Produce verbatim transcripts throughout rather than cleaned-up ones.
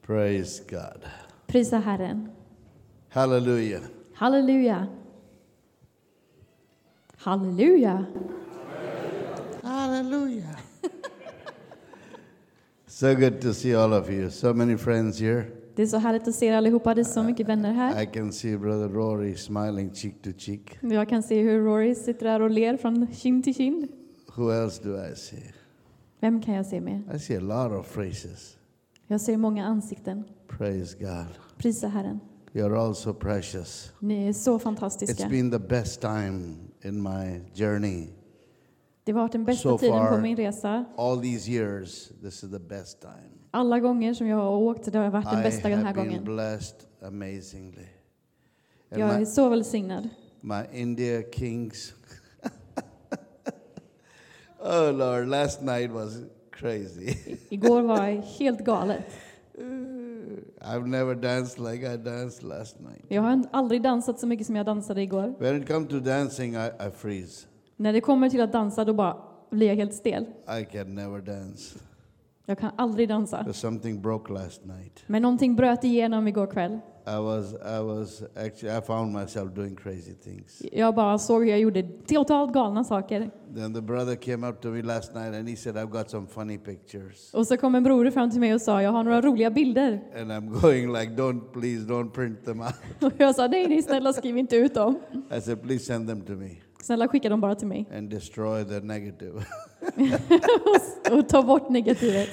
Praise God. Prisa Herren. Hallelujah. Halleluja. Halleluja. Hallelujah. So good to see all of you. So many friends here. Det är så härligt att se er allihopa. Det är så mycket vänner här. I can see Brother Rory smiling cheek to cheek. Jag kan se hur Rory sitter där och ler från kind till kind. Who else do I see? Vem kan jag se med? I see a lot of faces. Jag ser många ansikten. Praise God. Prisa Herren. You're all so precious. Ni är så fantastiska. It's been the best time in my journey. Det har varit den bästa So tiden på far, min resa. all these years, this is the best time. Alla gånger som jag har åkt, det har varit den bästa I den här have been gången. blessed amazingly. And Jag är my, så välsignad. my India kings. Oh Lord, last night was crazy. Igår var helt galet. I've never danced like I danced last night. Jag har aldrig dansat så mycket som jag dansade igår. When it comes to dancing, I, I freeze. När det kommer till att dansa, då bara blir jag helt stel. I can never dance. Jag kan aldrig dansa. Because something broke last night. Men någonting bröt igenom igår kväll. I was, I was actually, I found myself doing crazy things. Jag bara såg hur jag gjorde totalt galna saker. Then the brother came up to me last night and he said, I've got some funny pictures. Och så kom en broder fram till mig och sa, jag har några roliga bilder. And I'm going like, don't, please, don't print them out. Och jag sa, nej, nej, snälla skriv inte ut dem. I said, please send them to me Snälla skicka dem bara till mig. and destroy the negative. Och ta bort negativet.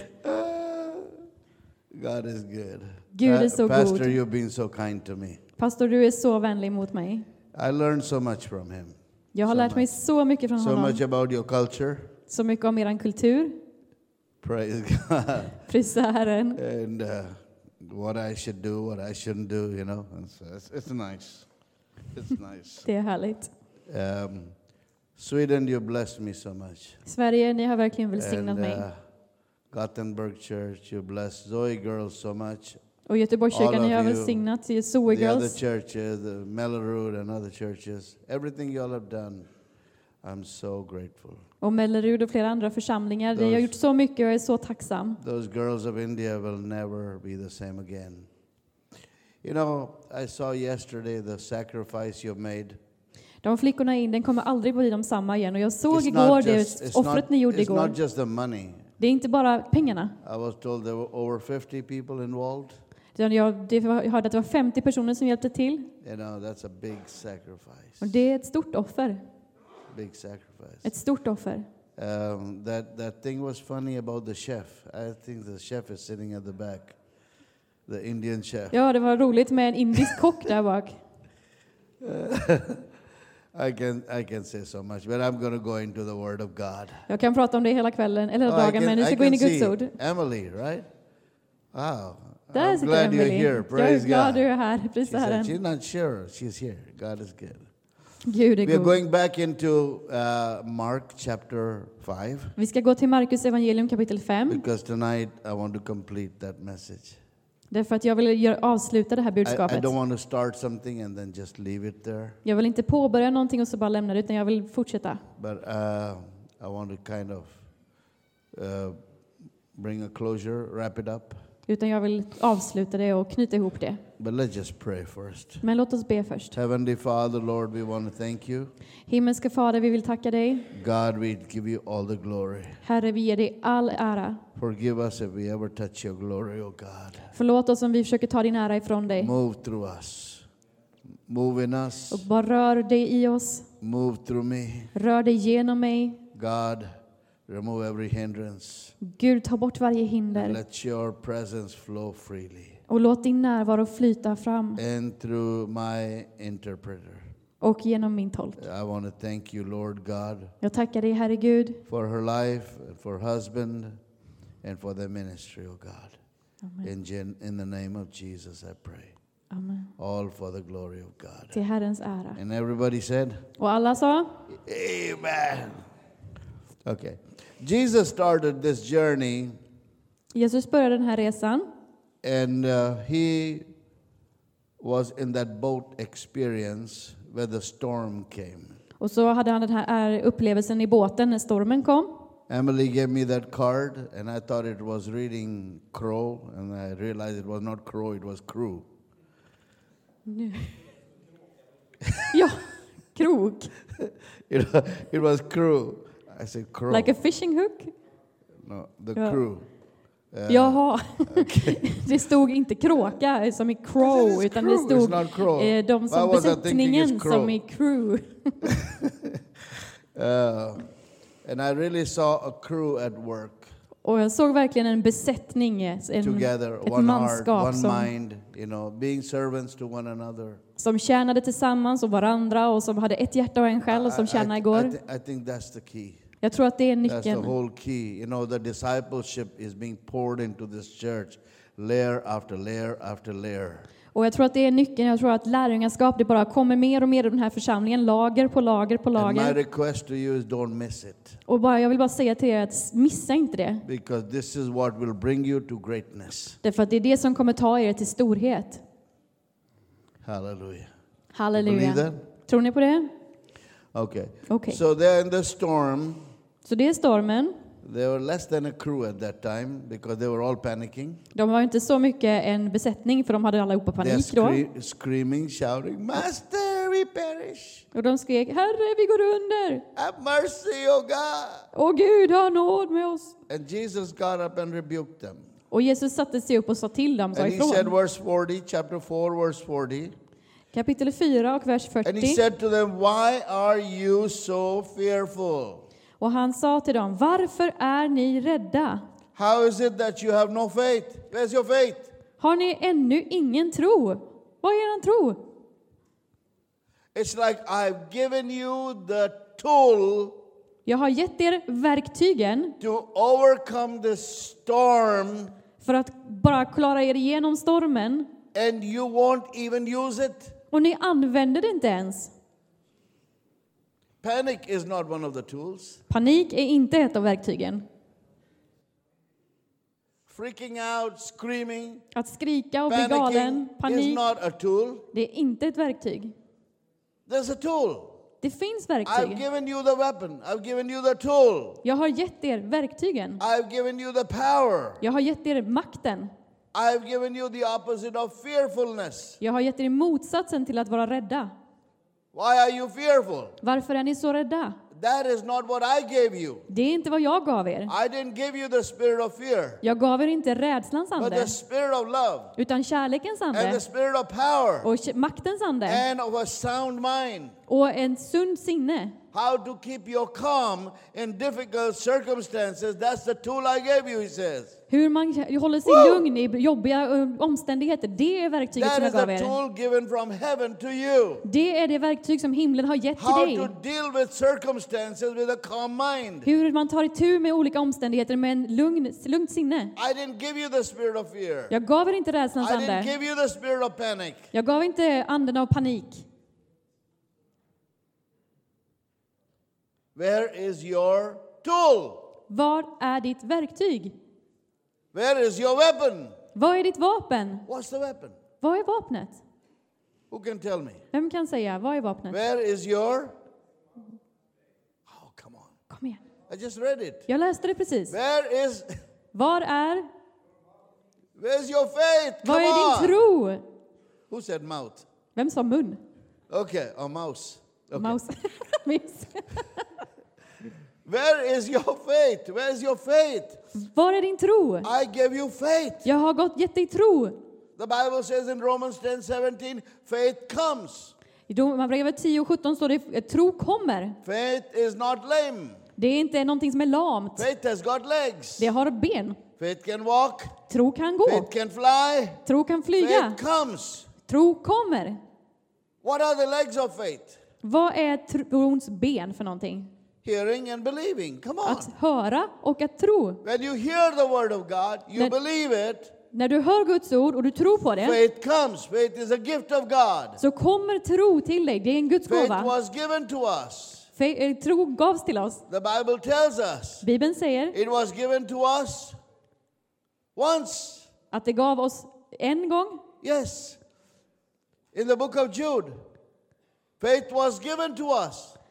God is good. Gud är så Pastor, god. you've been so kind to me. Pastor, du är så vänlig mot mig. I learned so much from him. Jag har So lärt mig much. så mycket från So honom. much about your culture. Så mycket om eran kultur. Praise God. Prisa Herren. And uh, what I should do, what I shouldn't do, you know. And so it's, it's nice. It's nice. Det är härligt. Um, Sweden, you blessed me so much. Sverige, ni har verkligen välsignat And mig. uh, Gothenburg Church, you blessed Zoe Girls so much. Och Göteborgskyrkan, all ni har of you, välsignat Zoe The other Girls. churches, the Mellerud and other churches, everything you all have done, I'm so grateful. Och Mellerud och flera andra församlingar. Ni har Those- gjort så mycket och jag är så tacksam. Those girls of India will never be the same again. You know, I saw yesterday the sacrifice you made. De flickorna i Indien kommer aldrig bli de samma igen. Och jag såg It's igår not det just- it's offret not- ni gjorde It's igår. not just the money. Det är inte bara pengarna. I was told there were over fifty people involved. Utan Jag, det var, jag hörde att det var femtio personer som hjälpte till. You know, that's a big sacrifice. Och det är ett stort offer. Big sacrifice. Ett stort offer. Um, that, that thing was funny about the chef. I think the chef is sitting at the back. The Indian chef. Ja, det var roligt med en indisk kock där bak. I can I can say so much, but I'm going to go into the Word of God. Jag kan prata om det hela kvällen, eller hela Oh, I dagen, can- men vi ska I gå in i can Guds see ord. Emily, right? Wow. Där I'm sitter glad you're Emily. here. Jag är Praise glad God. du är här. She Prisa said Herren. she's not sure. She's here. God is good. Gud är We are god. going back into uh, Mark chapter five Vi ska gå till Markus evangelium kapitel fem. because tonight I want to complete that message. Därför att jag vill göra, avsluta det här I, I budskapet. don't want to start something and then just leave it there, Jag vill inte påbörja någonting och så bara lämna det, utan jag vill fortsätta. but uh, I want to kind of uh, bring a closure, wrap it up. Utan jag vill avsluta det och knyta ihop det. But let's just pray first. Men låt oss be först. Heavenly Father, Lord, we want to thank you. Himmelska Fader, vi vill tacka dig. God, we give you all the glory. Herre, vi ger dig all ära. Forgive us if we ever touch your glory, oh God. Förlåt oss om vi försöker ta din ära ifrån dig. Move through us. Move in us. Och bara rör dig i oss. Move through me. Rör dig genom mig. God, remove every hindrance. Gud, ta bort varje And hinder. let your presence flow freely. Och låt din närvaro flyta fram. And through my interpreter. Och genom min tolk. I want to thank you, Lord God, Jag tackar dig, Herre Gud. for her life, for her husband, and for their ministry, oh God. Amen. In, gen- in the name of Jesus, I pray. Amen. All for the glory of God. Till Herrens ära. And everybody said, Och alla sa? Amen. Okay. Jesus started this journey, Jesus började den här resan. and uh, he was in that boat experience where the storm came. Och så hade han den här upplevelsen i båten när stormen kom. Emily gave me that card, and I thought it was reading crow, and I realized it was not crow, it was crew. Ja, krok. It, it was crew. I said crow. Like a fishing hook? No, the Ja. crew. Uh, Jaha. Okay. Det stod inte kråka som i crow, It's utan crew, det stod it's not crow. eh, de Why som was I thinking besättningen it's crow? som i crew. Uh, and I really saw a crew at work. Och jag såg verkligen en besättning, en, Together, ett one heart, manskap one som, mind, you know, being servants to one another. som tjänade tillsammans och varandra och som hade ett hjärta och en själ och som I, tjänade I, igår. I, thi- I think that's the key. Jag tror att det är That's the nyckeln. whole key. You know, the discipleship is being poured into this church, layer after layer after layer. Och jag tror att det är nyckeln. Jag tror att lärjungaskap, det bara kommer mer och mer i den här församlingen. Lager på lager på And my lager. request to you is don't miss it. Och bara, jag vill bara säga till er att missa inte det. Because this is what will bring you to greatness. Därför att det är det som kommer ta er till storhet. Hallelujah. Halleluja. Believe that? Tror ni på det? Okay. Okay. So they're in the storm. Så det är stormen. They were less than a crew at that time because they were all panicking. De var inte så mycket en besättning, för de hade allihopa They're panik då. scre- screaming, shouting, Master, we perish. Och de skrek, Herre, vi går under. Have mercy, O God. Åh Gud, ha nåd med oss. And Jesus got up and rebuked them. Och Jesus satte sig upp och sa till dem, sa And he said, ifrån. verse forty, chapter four, verse forty. Kapitel fyra och vers And he fyrtio. said to them, why are you so fearful? Och han sa till dem, varför är ni rädda? How is it that you have no faith? Where's your faith? Har ni ännu ingen tro? Vad är er tro? It's like I've given you the tool Jag har gett er verktygen to overcome the storm, för att bara klara er igenom stormen. and you won't even use it. Och ni använder det inte ens. Panic is not one of the tools. Panik är inte ett av verktygen. Freaking out, screaming, Att skrika och bli panicking galen, is panik, not a tool. det är inte ett verktyg. There's a tool. Det finns I've verktyg. given you the weapon. I've given you the tool. Jag har gett er verktygen. I've given you the power. Jag har gett er makten. I've given you the opposite of fearfulness. Jag har gett er motsatsen till att vara rädda. Why are you fearful? Varför är ni så rädda? That is not what I gave you. Det är inte vad jag gav er. I didn't give you the spirit of fear, Jag gav er inte rädslans but ande, the spirit of love utan kärlekens and the ande spirit of power och k- maktens ande and of a sound mind. och en sund sinne. How to keep your calm in difficult circumstances. That's the tool I gave you, he says. Hur man håller sig Woo! lugn i jobbiga eh, omständigheter, det är verktyget That som jag is gav the er. tool given from heaven to you. Det är det verktyg som himlen har gett How till to dig. deal with circumstances with a calm mind. Hur man tar itu med olika omständigheter med en lugn, lugnt sinne. I didn't give you the spirit of fear. Jag gav er inte rädslans I didn't ande. give you the spirit of panic. Jag gav inte anden av panik. Where is your tool? Vad är ditt verktyg? Where is your weapon? Vad är ditt vapen? What's the weapon? Vad är vapnet? Who can tell me? Vem kan säga, vad är vapnet? Where is your... Oh, come on. Kom igen. I just read it. Jag läste det precis. Where is... Var är, Where's your faith? vad Come är din on. tro? Who said mouth? Vem sa mun? Okay, a mouse. Okay. Maus. Mus. Where is your faith? Where is your faith? Var är din tro? I gave you faith. Jag har gått, gett dig tro. The Bible says in Romans ten seventeen, faith comes. I Romarbrevet tio och sjutton står det att tro kommer. Faith is not lame. Det är inte någonting som är lamt. Faith has got legs. Det har ben. Faith can walk. Tro kan gå. Faith can fly. Tro kan flyga. Faith comes. Tro kommer. What are the legs of faith? Vad är trons ben för någonting? Hearing and believing. Come on. Att höra och att tro. When you hear the word of God, you När- believe it. När du hör Guds ord och du tror på det, Faith comes. Faith is a gift of God. så kommer tro till dig. Det är en Guds Faith gåva. was given to us. Fe- eh, Tro gavs till oss. The Bible tells us Bibeln säger it was given to us once. att det gav oss en gång. Yes. In the book of Jude, faith was given to us.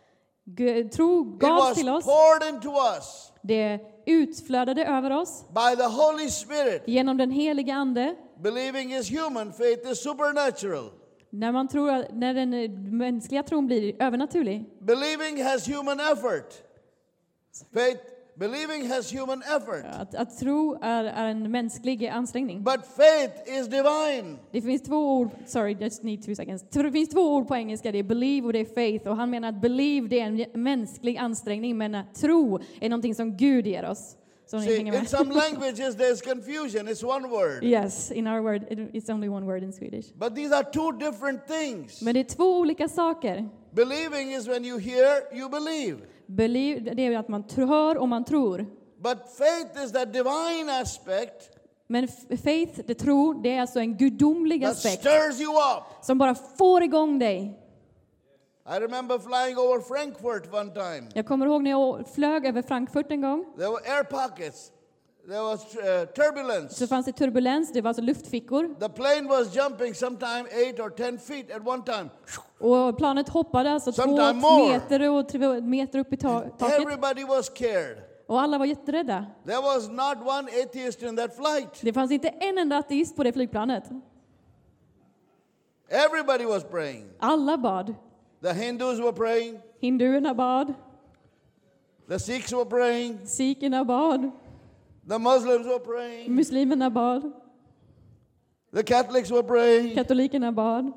G- tro It gavs was till oss. poured into us Det utflödade över oss by the Holy Spirit. genom den helige Ande. Believing is human, faith is supernatural. När, man tror, att- när den eh, mänskliga tron blir övernaturlig. Believing has human effort. Faith, believing has human effort. Att, att tro är, är en mänsklig ansträngning. But faith is divine. Det finns två ord, sorry, just need two seconds. Det finns två ord på engelska, det är believe och det är faith. Och han menar att believe det är en mänsklig ansträngning, men att tro är någonting som Gud ger oss. Så ni See, hänger in med. some languages there's confusion. It's one word. Yes, in our word, it- it's only one word in Swedish. But these are two different things. Men det är två olika saker. Believing is when you hear, you believe. Believe, det är att man tr- hör och man tror. But faith is the divine aspect Men f- faith, det tror, det är alltså en gudomlig that aspekt stirs you up. som bara får igång dig. I remember flying over Frankfurt one time. Jag kommer ihåg när jag flög över Frankfurt en gång. There were air pockets. There was uh, turbulence. Så fanns det turbulens, det var alltså luftfickor. The plane was jumping sometime eight or ten feet at one time. Och planet hoppade alltså två Sometime more. meter och tre meter upp i ta- taket. Everybody was scared. Och alla var jätterädda. There was not one atheist in that flight. Det fanns inte en enda ateist på det flygplanet. Everybody was praying. Alla bad. The Hindus were praying. Hinduerna bad. The Sikhs were praying. Sikherna bad. The Muslims were praying. Muslimerna bad. The Catholics were praying. Katolikerna bad.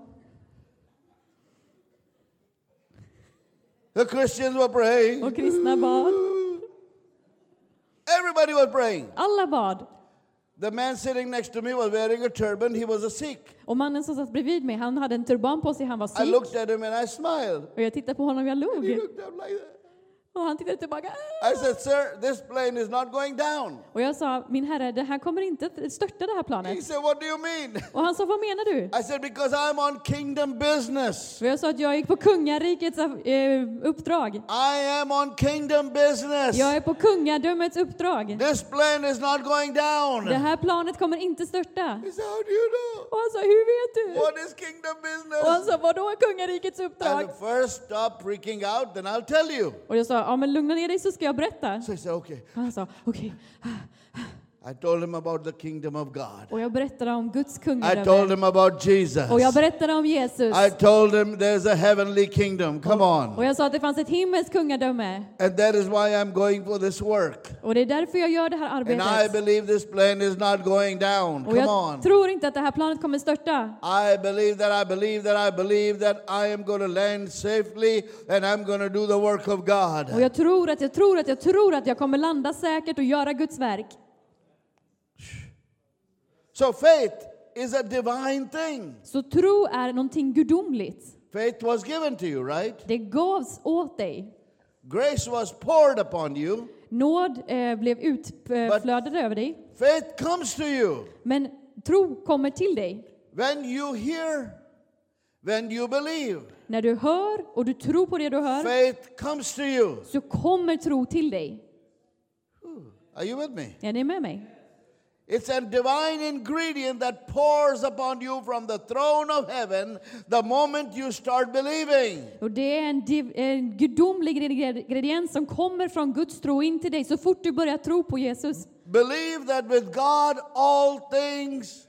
The Christians were praying. Och kristna bad. Everybody was praying. Alla bad. The man sitting next to me was wearing a turban. He was a Sikh. Och mannen som satt bredvid mig, han hade en turban på sig, han var I sikh. looked at him and I smiled. Och jag tittade på honom och jag He log. looked up like that. Och han tittade tillbaka. I said, sir, this plane is not going down. Och jag sa, min herre, det här kommer inte att störta det här He planet. said, what do you mean? Och han sa, vad menar du? I said, because I'm on kingdom business. Och jag sa att jag gick på kungarikets eh, uppdrag. I am on kingdom business. Jag är på kungadömets uppdrag. This plane is not going down. Det här planet kommer inte störta. He said, how do you know? Och han sa, hur vet du? What is kingdom Och han business? sa, vadå kungarikets uppdrag? And first stop freaking out, then I'll tell you. Och jag sa, ja men lugna ner dig så ska jag berätta. So he said, okay. Och han sa, okej. I told him about the kingdom of God. Och jag berättade om Guds I told kungadöme. him about Jesus. Och jag berättade om Jesus. I told him there's a heavenly kingdom. Come Och on. jag sa att det fanns ett himmelskt kungadöme. And that is why I'm going for this work. Och det är därför jag gör det här And I arbetet. believe this plane is not going down. Och Come jag on. tror inte att det här planet kommer störta. I believe that I believe that I believe that I am going to land safely and I'm going to do the work of Och God. jag tror att jag tror att jag tror att jag kommer landa säkert och göra Guds verk. So faith is a divine thing. Så tro är någonting gudomligt. Faith was given to you, right? Det gavs åt dig. Grace was poured upon you. Nåd eh, blev utflödad över dig. Faith comes to you Men tro kommer till dig. when you hear, when you believe. När du hör och du tror på det du hör, Faith comes to you. så kommer tro till dig. Are you with me? Är ni med mig? It's a divine ingredient that pours upon you from the throne of heaven the moment you start believing. Och det är en, div, en gudomlig ingrediens som kommer från Guds tro in till dig så fort du börjar tro på Jesus. Believe that with God all things.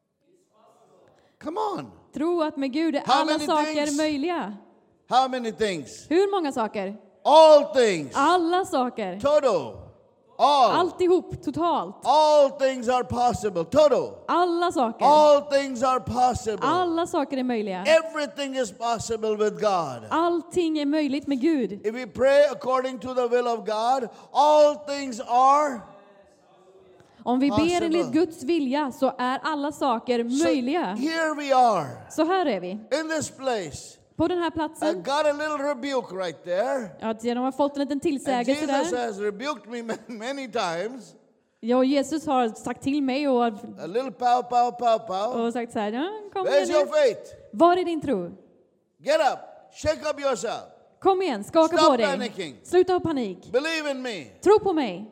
Come on. Tro att med Gud är How alla many saker things? möjliga. How many things? Hur många saker? All things. Alla saker. Total. All. Alltihop, totalt. All things are possible. Total. Alla saker. All things are possible. Alla saker är möjliga. Everything is possible with God. Allting är möjligt med Gud. If we pray according to the will of God, all things are. Om vi ber Possible. enligt Guds vilja så är alla saker So möjliga. here we are Så här är vi. in this place. På den här I platsen. got a little rebuke right there. Att genom att ha fått en liten And tillsägelse Jesus där. has rebuked me ma- many times. Ja, och Jesus har sagt till mig och, A little pow, pow, pow, pow. och sagt så här, ja, kom Where's igen your nu. faith? Var är din tro? Get up. Shake up yourself. Kom igen, skaka Stop på dig. panicking. Sluta ha panik. Believe in me. Tro på mig.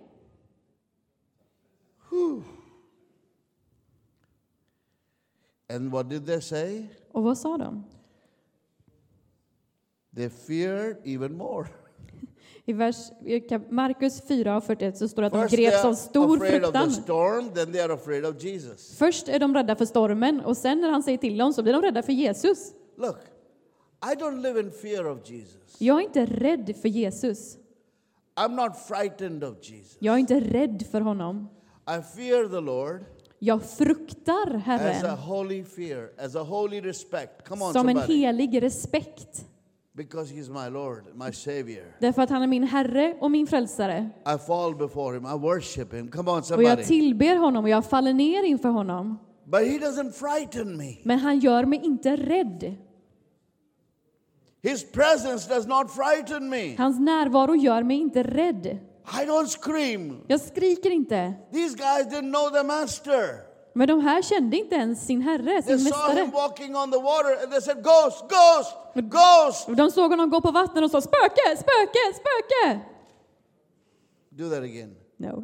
And what did they say? Och vad sa de? They feared even more. I vers, i kap- Markus fyra och fyrtioett så står det att de First they greps are av stor afraid of the fruktan. storm, then they are afraid of Jesus. Först är de rädda för stormen och sen när han säger till dem så blir de rädda för Jesus. Look, I don't live in fear of Jesus. Jag är inte rädd för Jesus. I'm not frightened of Jesus. Jag är inte rädd för honom. I fear the Lord Jag fruktar as a Herren holy fear, as a holy respect. Come on, som en somebody. helig respekt. Because he's my Lord, my Savior. Därför att han är min Herre och min frälsare. I fall before him. I worship him. Come on, Och somebody. jag tillber honom och jag faller ner inför honom. But he doesn't frighten me. Men han gör mig inte rädd. His presence does not frighten me. Hans närvaro gör mig inte rädd. I don't scream. Jag skriker inte. These guys didn't know the master. Men de här kände inte ens sin Herre, They sin saw him mästare. walking on the water and they said, Ghost, ghost, ghost. Och de såg honom gå på vattnet och sa spöke, spöke, spöke. Do that again. No.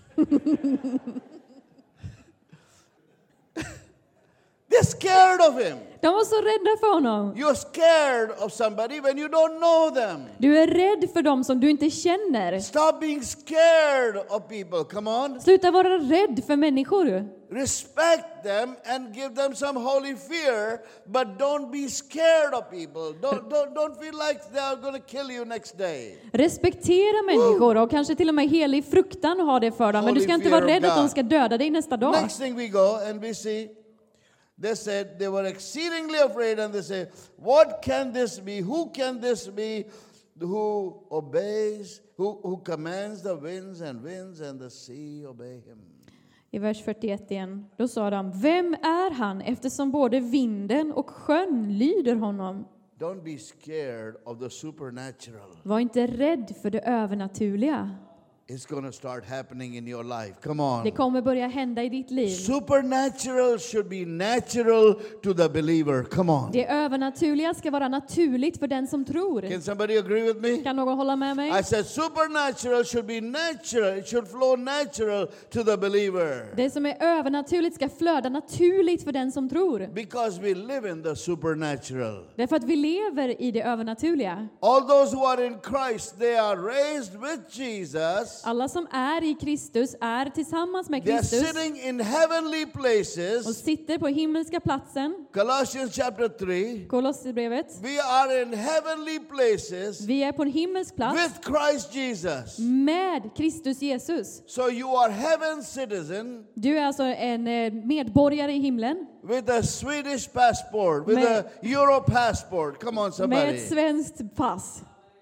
They're scared of him. De var så rädda för honom. You're scared of somebody when you don't know them. Du är rädd för dem som du inte känner. Stop being scared of people. Come on. Sluta vara rädd för människor. Respect them and give them some holy fear, but don't be scared of people. Don't, don't, don't feel like they are going to kill you next day. Respektera människor och kanske till och med helig fruktan och ha det för dem. Men du ska inte vara rädd att de ska döda dig nästa dag. Next thing we go and we see, they said they were exceedingly afraid and they say, what can this be? Who can this be who obeys, who, who commands the winds and winds and the sea obey him? I vers fyrtioett igen. Då sa de, vem är han eftersom både vinden och sjön lyder honom? Don't be scared of the supernatural. Var inte rädd för det övernaturliga. It's going to start happening in your life. Come on. Det kommer börja hända i ditt liv. Supernatural should be natural to the believer. Come on. Det övernaturliga ska vara naturligt för den som tror. Can somebody agree with me? Kan någon hålla med mig? I said supernatural should be natural. It should flow natural to the believer. Det som är övernaturligt ska flöda naturligt för den som tror. Because we live in the supernatural. Därför att vi lever i det övernaturliga. All those who are in Christ, they are raised with Jesus. Alla som är i Kristus är tillsammans med They are Kristus sitting in heavenly och places. sitter på himmelska platsen. Colossians chapter three. Kolosserbrevet. We are in heavenly places Vi är på en himmelsk plats with Christ Jesus. med Kristus Jesus. So you are heaven's citizen Du är alltså en eh, medborgare i himlen with a Swedish passport, with Med- a Euro passport. Come on, med somebody. ett svenskt pass.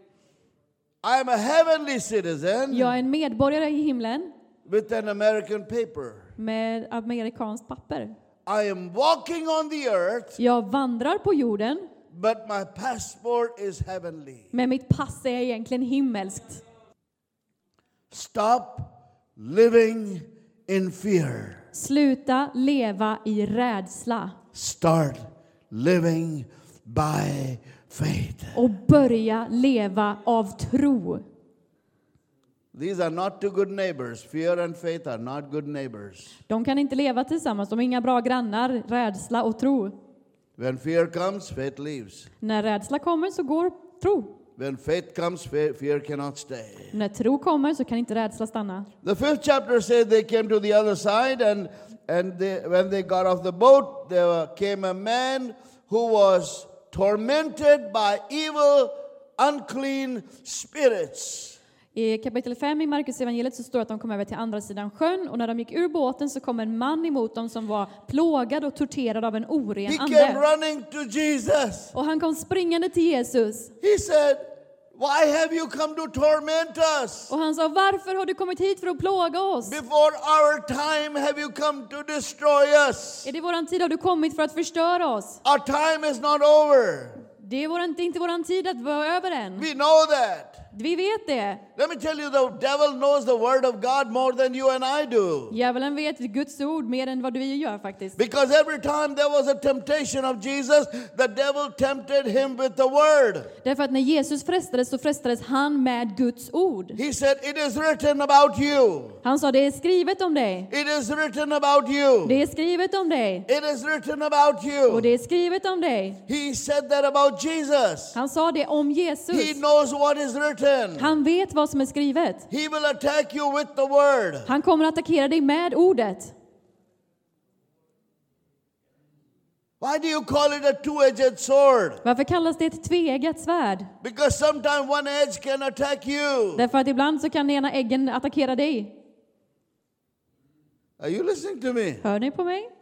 I am a heavenly citizen Jag är en medborgare i himlen with an American paper. med amerikanskt papper. I am walking on the earth, Jag vandrar på jorden, but my passport is heavenly. men mitt pass är egentligen himmelskt. Stop living in fear. Sluta leva i rädsla Start living by faith. och börja leva av tro. These are not two good neighbors. Fear and faith are not good neighbors. De kan inte leva tillsammans, de är inga bra grannar, rädsla och tro. When fear comes, faith leaves. När rädsla kommer så går tro. When faith comes, fe- fear cannot stay. När tro kommer så kan inte rädsla stanna. The fifth chapter says they came to the other side, and and they, when they got off the boat, there came a man who was tormented by evil, unclean spirits. I kapitel fem i Markus evangeliet så står det att de kom över till andra sidan sjön, och när de gick ur båten så kom en man emot dem som var plågad och torterad av en oren He came ande. running to Jesus. Och han kom springande till Jesus. He said, "Why have you come to torment us? Och han sa, varför har du kommit hit för att plåga oss? Before our time have you come to destroy us? Är det våran tid har du kommit för att förstöra oss? Our time is not over. Det är våran, inte våran tid att vara över än. We know that. Vi vet det. Let me tell you, the devil knows the word of God more than you and I do. Djävulen vet Guds ord mer än vad vi gör faktiskt. Because every time there was a temptation of Jesus, the devil tempted him with the word. Därför att när Jesus frestades så frestades han med Guds ord. He said, "It is written about you. Han sa, det är skrivet om dig. It is written about you. Det är skrivet om dig. It is written about you." Och det är skrivet om dig. He said that about Jesus. Han sa det om Jesus. He knows what is written written. Han vet vad som är skrivet. He will attack you with the word. Han kommer att attackera dig med ordet. Why do you call it a two-edged sword? Varför kallas det ett tveeggat svärd? Because sometimes one edge can attack you. Därför att ibland så kan den ena eggen attackera dig. Are you listening to me? Hör ni på mig?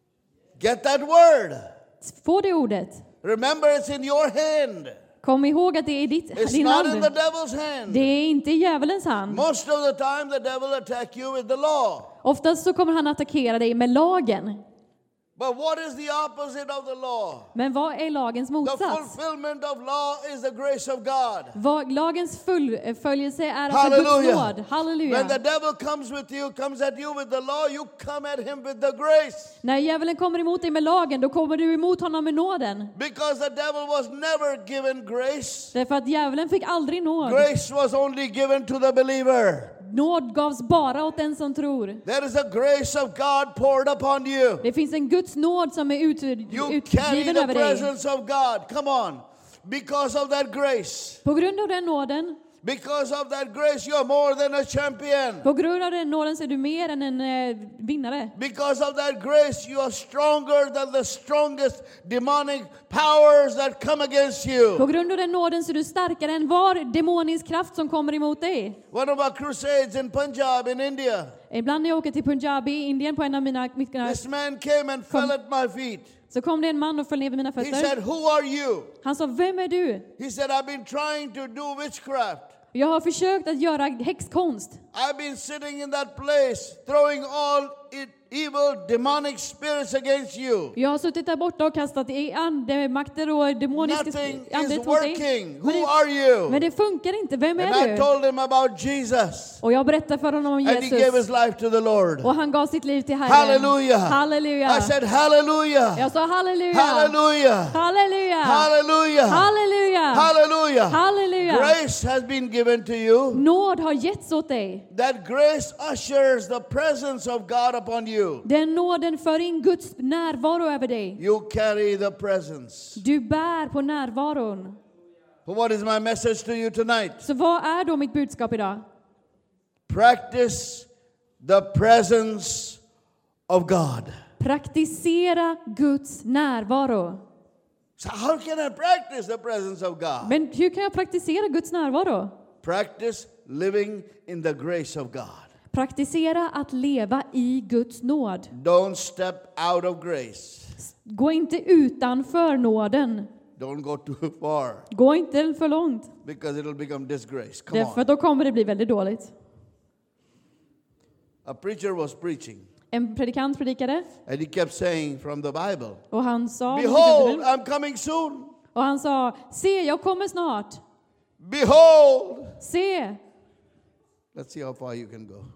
Get that word. Få det ordet. Remember, it's in your hand. Kom ihåg att det är i ditt, It's din not in hand. the devil's hand. Det är inte i djävulens hand. Most of the time the devil attack you with the law. Oftast så kommer han attackera dig med lagen. But what is the opposite of the law? Men vad är lagens The motsats? fulfillment of law is the grace of God. Vad, lagens fullföljelse är alltså Guds Hallelujah. nåd. Halleluja. When the devil comes with you, comes at you with the law, you come at him with the grace. När djävulen kommer emot dig med lagen, då kommer du emot honom med nåden. Because the devil was never given grace. Därför att djävulen fick aldrig nåd. Grace was only given to the believer. Nåd gavs bara åt den som tror. There is a grace of God poured upon you. Det finns en Guds nåd som är ut, You carry utgiven the över dig. presence of God. Come on. Because of that grace. På grund av den nåden, Because of that grace, you're more than a champion. på grund av den nåden så är du mer än en eh, vinnare. Because of that grace, you are stronger than the strongest demonic powers that come against På you. grund av den nåden så är du starkare än var demonisk kraft som kommer emot dig. One of our crusades in Punjab in India, Ibland när jag åker till Punjab i Indien på en av mina mickar, this man came and fell at my feet. så kom det en man och föll ner vid mina He fötter. said, "Who are you?" Han sa, vem är du? He said, "I've been trying to do witchcraft. Jag har försökt att göra häxkonst. I've been sitting in that place, throwing all it, evil, demonic spirits against you. Jag har suttit där borta och kastat i andemakter och demoniska Nothing ande is mot dig. working. Men Who det, are you?" men det funkar inte. Vem And är I du? told him about Jesus. Och jag berättade för honom om And he gave his Jesus. life to the Lord. Och han gav sitt liv till Herren. Halleluja. Halleluja. I said, hallelujah. Jag sa halleluja. Hallelujah. Halleluja. Hallelujah. Halleluja. Hallelujah. Halleluja. Grace has been given to you. Nåd har getts åt dig. That grace ushers the presence of God upon you. Den nåden för in Guds närvaro över dig. You carry the presence. Du bär på närvaron. So what is my message to you tonight? Så vad är då mitt budskap idag? Practice the presence of God. Praktisera Guds närvaro. So how can I practice the presence of God? Men hur kan jag praktisera Guds närvaro? Practice living in the grace of God. Praktisera att leva i Guds nåd. Don't step out of grace. Gå inte utanför nåden. Don't go too far Gå inte för långt. because it'll become disgrace. Come Därför on. då kommer det bli väldigt dåligt. A preacher was preaching En predikant predikade and he kept saying from the Bible, och han sa "Behold, I'm coming soon. och han sa, se, jag kommer snart. Behold." Se. Let's see how far you can go.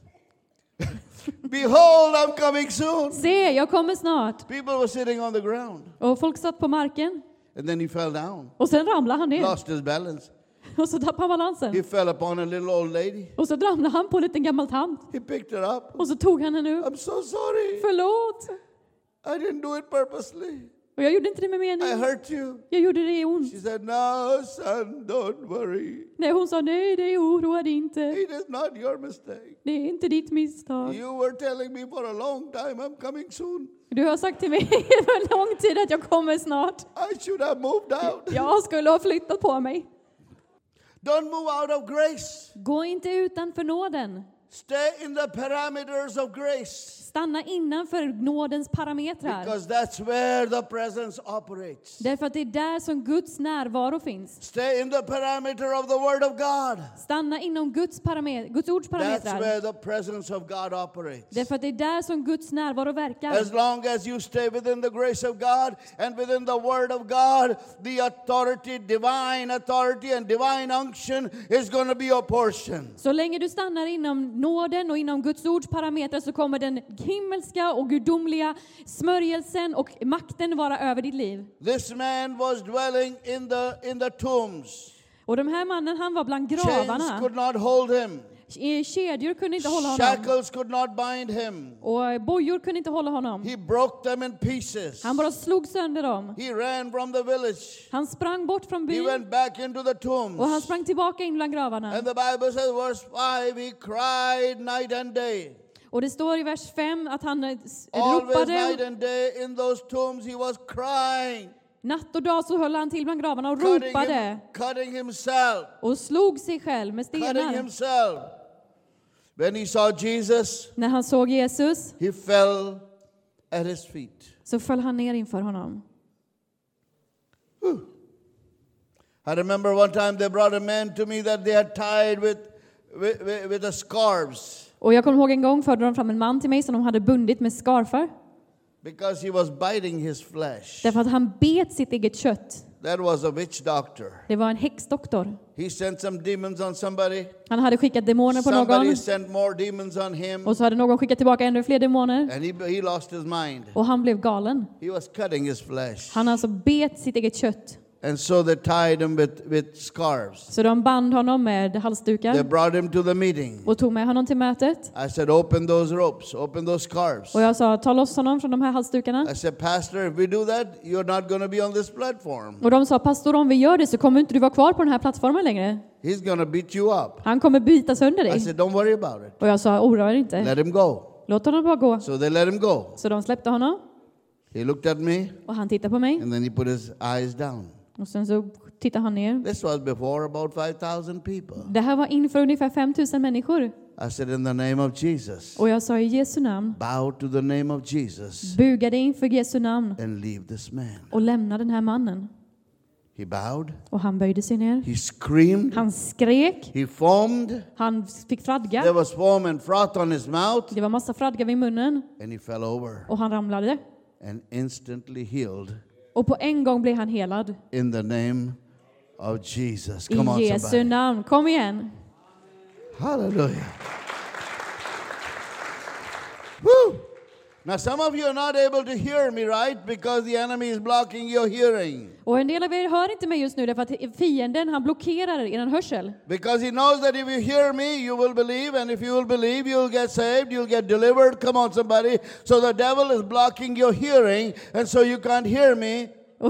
Behold, I'm coming soon. Se, jag kommer snart. People were sitting on the ground Och folk satt på marken. and then he fell down, Och sen ramlade han ner. lost his balance. Och så tappade han balansen. He fell upon a little old lady. Och så ramlade han på en liten gammal tant. He picked her up. Och så tog han henne upp. "I'm so sorry. Förlåt. I didn't do it purposely. Och jag gjorde inte det med I mening. hurt you." Jag gjorde det ont. She said, "No, son, don't worry. Nej, hon sa, nej, det oroar dig inte. It is not your mistake. Det är inte ditt misstag. You were telling me for a long time I'm coming soon. Du har sagt till mig för lång tid att jag kommer snart. I should have moved out." Jag skulle ha flyttat på mig. Don't move out of grace. Gå inte utanför nåden. Stay in the parameters of grace. Stanna innanför nådens parametrar. Because that's where the presence operates. Därför att det är där som Guds närvaro finns. Stay in the parameter of the Word of God. Stanna inom Guds, paramet- Guds ords That's parametrar. where the presence of God operates. Därför att det är där som Guds närvaro verkar. As long as you stay within the grace of God and within the Word of God, the authority, divine authority and divine unction is going to be your portion. Så länge du stannar inom nåden och inom Guds ords parametrar så kommer den himmelska och gudomliga smörjelsen och makten vara över ditt liv. This man was dwelling in the in the tombs. Och den här mannen, han var bland Chains gravarna. could not hold him. Kedjor kunde inte hålla honom. Shackles could not bind him. Och bojor kunde inte hålla honom. He broke them in pieces. Han bara slog sönder dem. He ran from the village. Han sprang bort från He byn. went back into the tombs. Och han sprang tillbaka in bland gravarna. And the Bible says, verse five, he cried night and day. Och det står i vers fem att han eh, Always night ropade. and day in those tombs he was crying. Natt och dag så höll han till bland gravarna och Cutting, him, ropade. cutting himself. Och slog sig själv med Cutting stenar. himself. When he saw Jesus, När han såg Jesus he fell at his feet. så föll han ner inför honom. I remember one time they brought a man to me that they had tied with, with, with, with the scarves Och jag kommer ihåg en gång förde de fram en man till mig som de hade bundit med skarfar. because he was biting his flesh. Därför att han bet sitt eget kött. That was a witch doctor. Det var en häxdoktor. He sent some demons on somebody. Han hade skickat demoner på Somebody någon. sent more demons on him. Och så hade någon skickat tillbaka ännu fler demoner. And he, he lost his mind. Och han blev galen. He was cutting his flesh. Han alltså bet sitt eget kött. And so they tied him with, with scarves. Så de band honom med They halsdukar. brought him to the meeting. Och tog med honom till mötet. I said, open those ropes, open those scarves. Och jag sa, ta loss honom från de här halsdukarna. I said, Pastor, if we do that, you're not going to be on this platform. Och de sa, pastor, om vi gör det så kommer inte du vara kvar på den här plattformen längre. He's going to beat you up. Han kommer bita sönder I dig. said, don't worry about it. Och jag sa, oroa dig inte. Let him go. Låt honom bara gå. So they let him go. Så de släppte honom. He looked at me, Och han tittade på mig. and then he put his eyes down. Och sen så tittade han ner. This was before about five thousand people. Det här var inför ungefär fem tusen människor. I said, in the name of Jesus, Och jag sa i Jesu namn. bow to the name of Jesus Bugade inför Jesu namn. and leave this man. Och lämna den här mannen. He bowed. Och han böjde sig ner. He screamed. Han skrek. He foamed. Han fick fradga. There was foam and froth on his mouth. Det var massa fradga vid munnen. And he fell over Och han ramlade. and instantly healed Och på en gång blev han helad. in the name of Jesus. Come on, I Jesu somebody. namn. Kom igen. Hallelujah. Woo! Now, some of you are not able to hear me, right? Because the enemy is blocking your hearing. Och en del av er hör inte mig just nu därför att fienden han blockerar er hörsel. Because he knows that if you hear me, you will believe. And if you will believe, you'll get saved, you'll get delivered. Come on, somebody. So the devil is blocking your hearing. And so you can't hear me.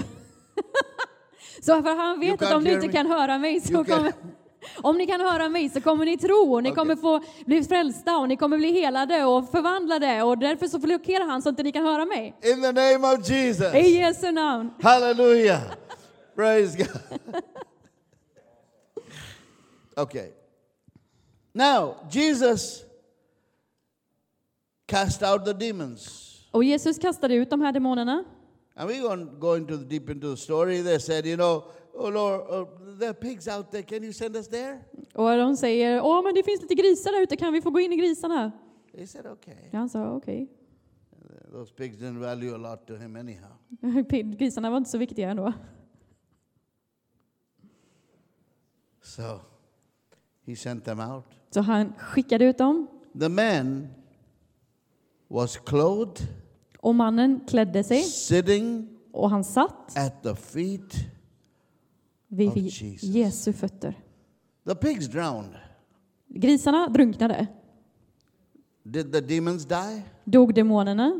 Så för han vet You att om can't du hear inte me. kan höra mig så You can- kommer... Om ni kan höra mig så kommer ni tro och ni Okay. kommer få bli frälsta och ni kommer bli helade och förvandlade och därför så blockerar han så att inte ni kan höra mig. In the name of Jesus. I Jesu namn. Hallelujah. Praise God. Okay. Now, Jesus cast out the demons. Och Jesus kastade ut de här demonerna. And we're going to go into the, deep into the story. They said, you know, oh Lord, oh, there are pigs out there. Can you send us there? Och de säger, åh men det finns lite grisar där ute, kan vi få gå in i grisarna? He said, okay. Ja, han sa okej. Those pigs didn't value a lot to him anyhow. Grisarna var inte så viktiga ändå. So he sent them out. Så han skickade ut dem. The man was clothed, Och mannen klädde sig sitting och han satt at the feet. vid of Jesus. Jesu fötter. The pigs drowned. Grisarna drunknade. Did the demons die? Dog demonerna?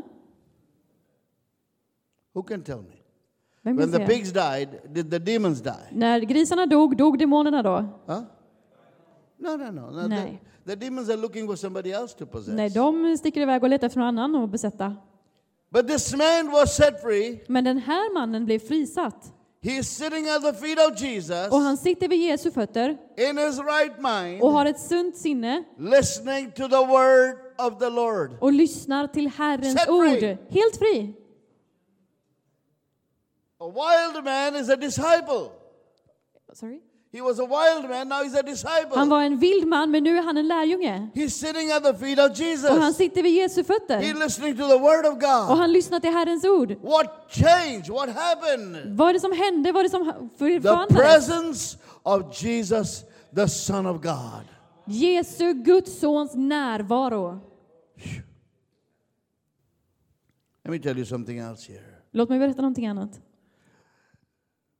Who can tell me? Vem When kan the säga? pigs died, did the demons die? När grisarna dog, dog demonerna då? Huh? No, no, no. no Nej. the, the demons are looking for somebody else to possess. Nej, de sticker iväg och letar efter någon annan att besätta. But this man was set free. Men den här mannen blev frisatt. He is sitting at the feet of Jesus Och han sitter vid Jesu fötter in his right mind, och har ett sunt sinne listening to the word of the Lord. och lyssnar till Herrens Set ord. free. Helt fri. A wild man is a disciple. Sorry. He was a wild man, now he's a disciple. Han var en vild man, men nu är han en lärjunge. He's sitting at the feet of Jesus. Och han sitter vid Jesu He's fötter. listening to the word of Och God. han lyssnar till Herrens ord. What changed? What happened? Vad är det som hände? Vad är det som The förvandlades? presence of Jesus, the Son of God. Jesu, Guds sons närvaro. Let me tell you something else here. Låt mig berätta någonting annat.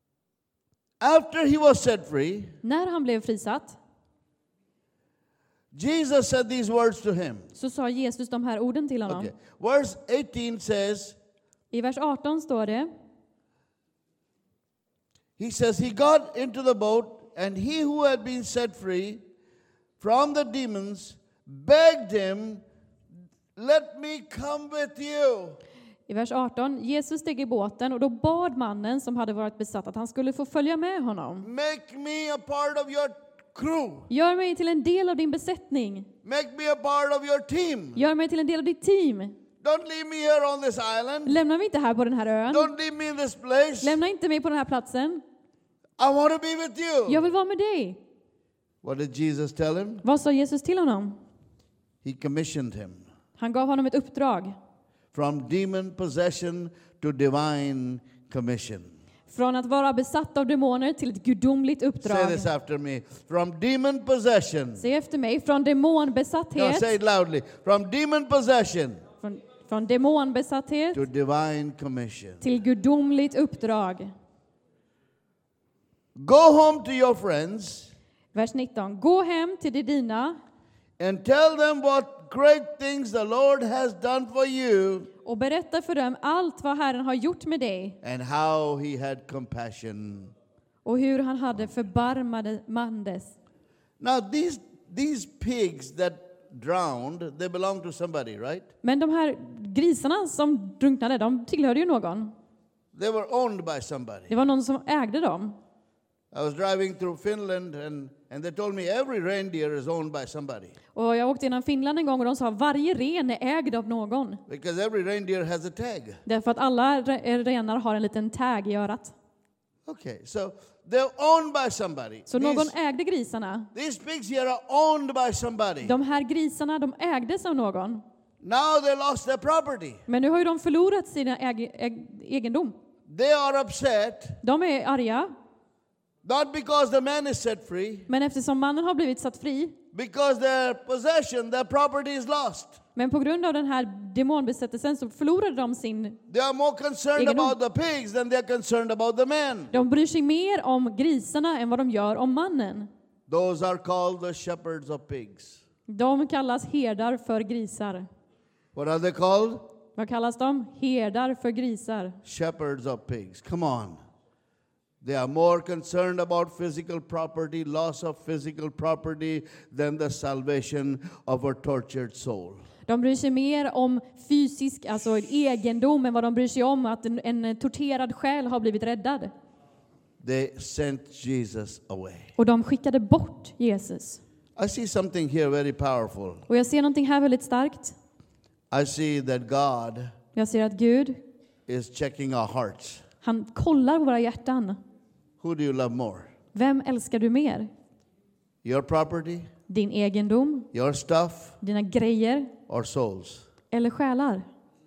After he was set free, När han blev frisatt, Jesus said these words to him. Så sa Jesus de här orden till honom. Okay. Verse eighteen says, I vers arton står det, he says, he got into the boat, and he who had been set free from the demons begged him, let me come with you. I vers arton, Jesus steg i båten och då bad mannen som hade varit besatt att han skulle få följa med honom. Make me a part of your crew. Gör mig till en del av din besättning. Make me a part of your team. Gör mig till en del av ditt team. Don't leave me here on this island. Lämna mig inte här på den här ön. Don't leave me in this place. Lämna inte mig på den här platsen. I want to be with you. Jag vill vara med dig. What did Jesus tell him? Vad sa Jesus till honom? He commissioned him. Han gav honom ett uppdrag. From demon possession to divine commission. Från att vara besatt av demoner till ett gudomligt Say uppdrag. this after me. From demon possession. Säg efter mig. Från No, demonbesatthet. say it loudly. From demon possession Från, från demonbesatthet to divine commission. till gudomligt uppdrag. Go home to your friends Vers nitton. Gå hem till de dina and tell them what great things the Lord has done for you och berätta för dem allt vad Herren har gjort med dig and how he had compassion. och hur han hade förbarmade mandes. Now these these pigs that drowned, they belong to somebody, right? Men de här grisarna som drunknade, de tillhörde ju någon. They were owned by somebody. Det var någon som ägde dem. I was driving through Finland and, and they told me every reindeer is owned by somebody. Och jag åkte genom Finland en gång och de sa varje ren är ägd av någon. Because every reindeer has a tag. Därför att alla re- renar har en liten tag i örat. Okay, so they're owned by somebody. Så någon These, ägde grisarna. these pigs here are owned by somebody. De här grisarna, de ägdes av någon. Now they lost their property. Men nu har ju de förlorat sin äg- äg- egendom. They are upset, De är arga. not because the man is set free, Men eftersom mannen har blivit satt fri, because their possession, their property is lost. men på grund av den här demonbesättelsen så förlorade de sin... They are more concerned Egendom. about the pigs than they are concerned about the man. De bryr sig mer om grisarna än vad de gör om mannen. Those are called the shepherds of pigs. De kallas herdar för grisar. What are they called? Vad kallas de? Herdar för grisar. Shepherds of pigs. Come on. They are more concerned about physical property, loss of physical property, than the salvation of a tortured soul. De bryr sig mer om fysisk, alltså egendom, än vad de bryr sig om att en, en torterad själ har blivit räddad. They sent Jesus away. Och de skickade bort Jesus. I see something here very powerful. Och jag ser någonting här väldigt starkt. I see that God Jag ser att Gud, is checking our hearts. han kollar våra hjärtan. Who do you love more? Vem älskar du mer? Your property, Din egendom, your stuff, dina grejer or souls? eller själar?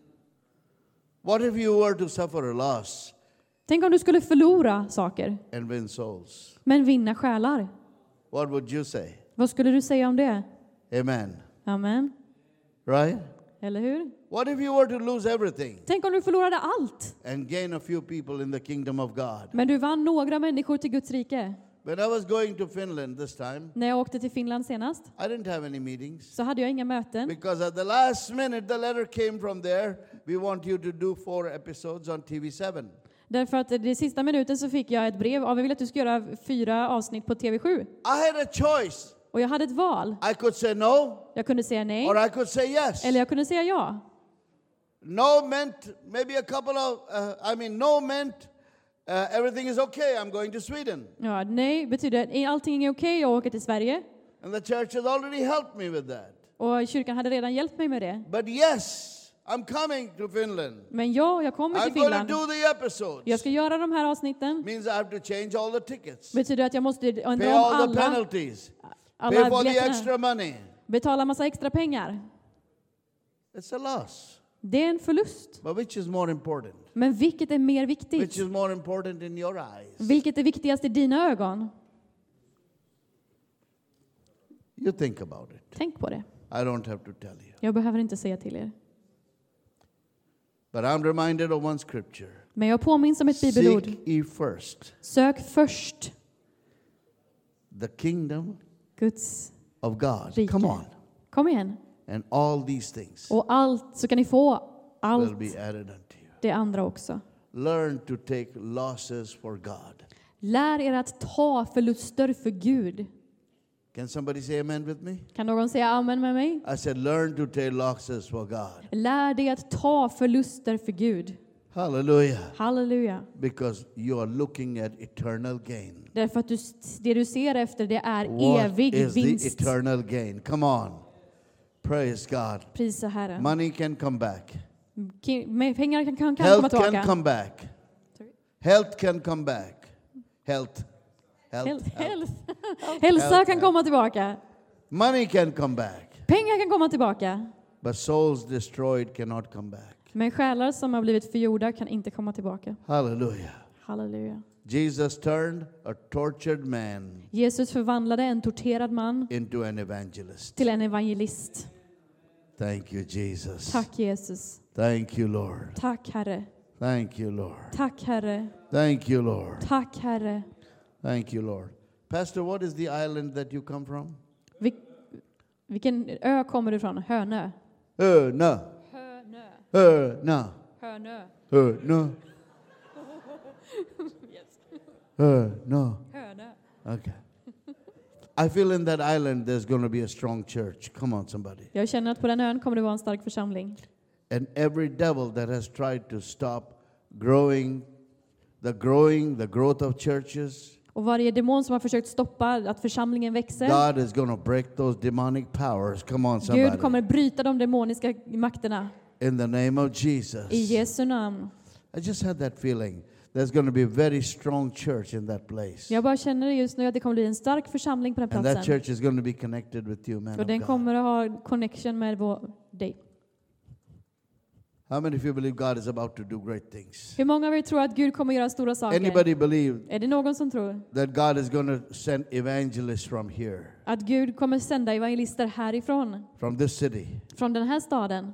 What if you were to suffer a loss Tänk om du skulle förlora saker, and win souls? men vinna själar. What would you say? Vad skulle du säga om det? Amen. Amen. Right? Eller hur? What if you were to lose everything Tänk om du förlorade allt, and gain a few people in the kingdom of God? men du vann några människor till Guds rike. When I was going to Finland this time, När jag åkte till Finland senast I didn't have any meetings. så hade jag inga möten. Because at the last minute, the letter came from there. We want you to do four episodes on T V seven. Därför att i sista minuten så fick jag ett brev av, vi vill att du ska göra fyra avsnitt på T V sju. I had a choice. Och jag hade ett val. I could say no, Jag kunde säga nej, or I could say yes. eller jag kunde säga ja. No meant maybe a couple of, uh, I mean, no meant uh, everything is okay, I'm going to Sweden. Ja, nej betyder att allting är okej, jag åker till Sverige. And the church has already helped me with that. Och kyrkan hade redan hjälpt mig med det. But yes, I'm coming to Finland. Men ja, jag kommer till I'm going to Finland. do the episodes. Jag ska göra de här avsnitten. Means I have to change all the tickets. Betyder att jag måste ändra Pay om all the alla, penalties. Pay alla for the biljetterna. extra money. Betala massa extra pengar. It's a loss. Det är en förlust. But which is more important? Men vilket är mer Which viktigt? is more important in your eyes? Vilket är viktigast i dina ögon? You think about it. Tänk på det. I don't have to tell you. Jag behöver inte säga till er. But I'm reminded of one scripture. Men jag påminns om ett bibelord. Seek ye first Sök först the kingdom Guds of God. rike. Come on. Kom igen. And all these things Och allt, så kan ni få will allt be added unto you. det andra också. Learn to take losses for God. Lär er att ta förluster för Gud. Can somebody say amen with me? Kan någon säga amen med mig? I said, learn to take losses for God. Lär dig att ta förluster för Gud. Hallelujah. Halleluja. Because you are looking at eternal gain. Därför att du, det du ser efter det är What evig is the vinst. eternal gain? Come on. Praise God. Prisa Herren. Money can come back. Ki- med Pengar kan, kan, kan komma Health tillbaka. can come back. Sorry. Health can come back. Health. Health. Health. health. Health. Hälsa Health. kan komma tillbaka. Money can come back. Pengar kan komma tillbaka. But souls destroyed cannot come back. Men själar som har blivit förgjorda kan inte komma tillbaka. Hallelujah. Halleluja. Jesus turned a tortured man Jesus förvandlade en torterad man into an evangelist. till en evangelist. Thank you, Jesus. Tack Jesus. Thank you, Lord. Tack Herre. Thank you, Lord. Tack Herre. Thank you, Lord. Tack Herre. Thank you, Lord. Pastor, what is the island that you come from? Vil, vilken ö kommer du ifrån? Hönö. Hönö. Hönö. Hönö. Hönö. Hönö. Hönö. Hönö. Okay. I feel in that island there's going to be a strong church. Come on, somebody. Jag känner att på den ön kommer det vara en stark församling. And every devil that has tried to stop growing, the growing, the growth of churches, Och varje demon som har försökt stoppa att församlingen växer, God is going to break those demonic powers. Come on, somebody. Gud kommer bryta de demoniska makterna. In the name of Jesus. I Jesu namn. I just had that feeling. There's going to be a very strong church in that place. Jag bara känner just nu att det kommer bli en stark församling på den And that platsen. church is going to be connected with you, man Och of den God. kommer att ha connection med vår, dig. How many of you believe God is about to do great things? Hur många av er tror att Gud kommer göra stora saker? Anybody believe Är det någon som tror that God is going to send evangelists from here, att Gud kommer sända evangelister härifrån? from this city? Från den här staden?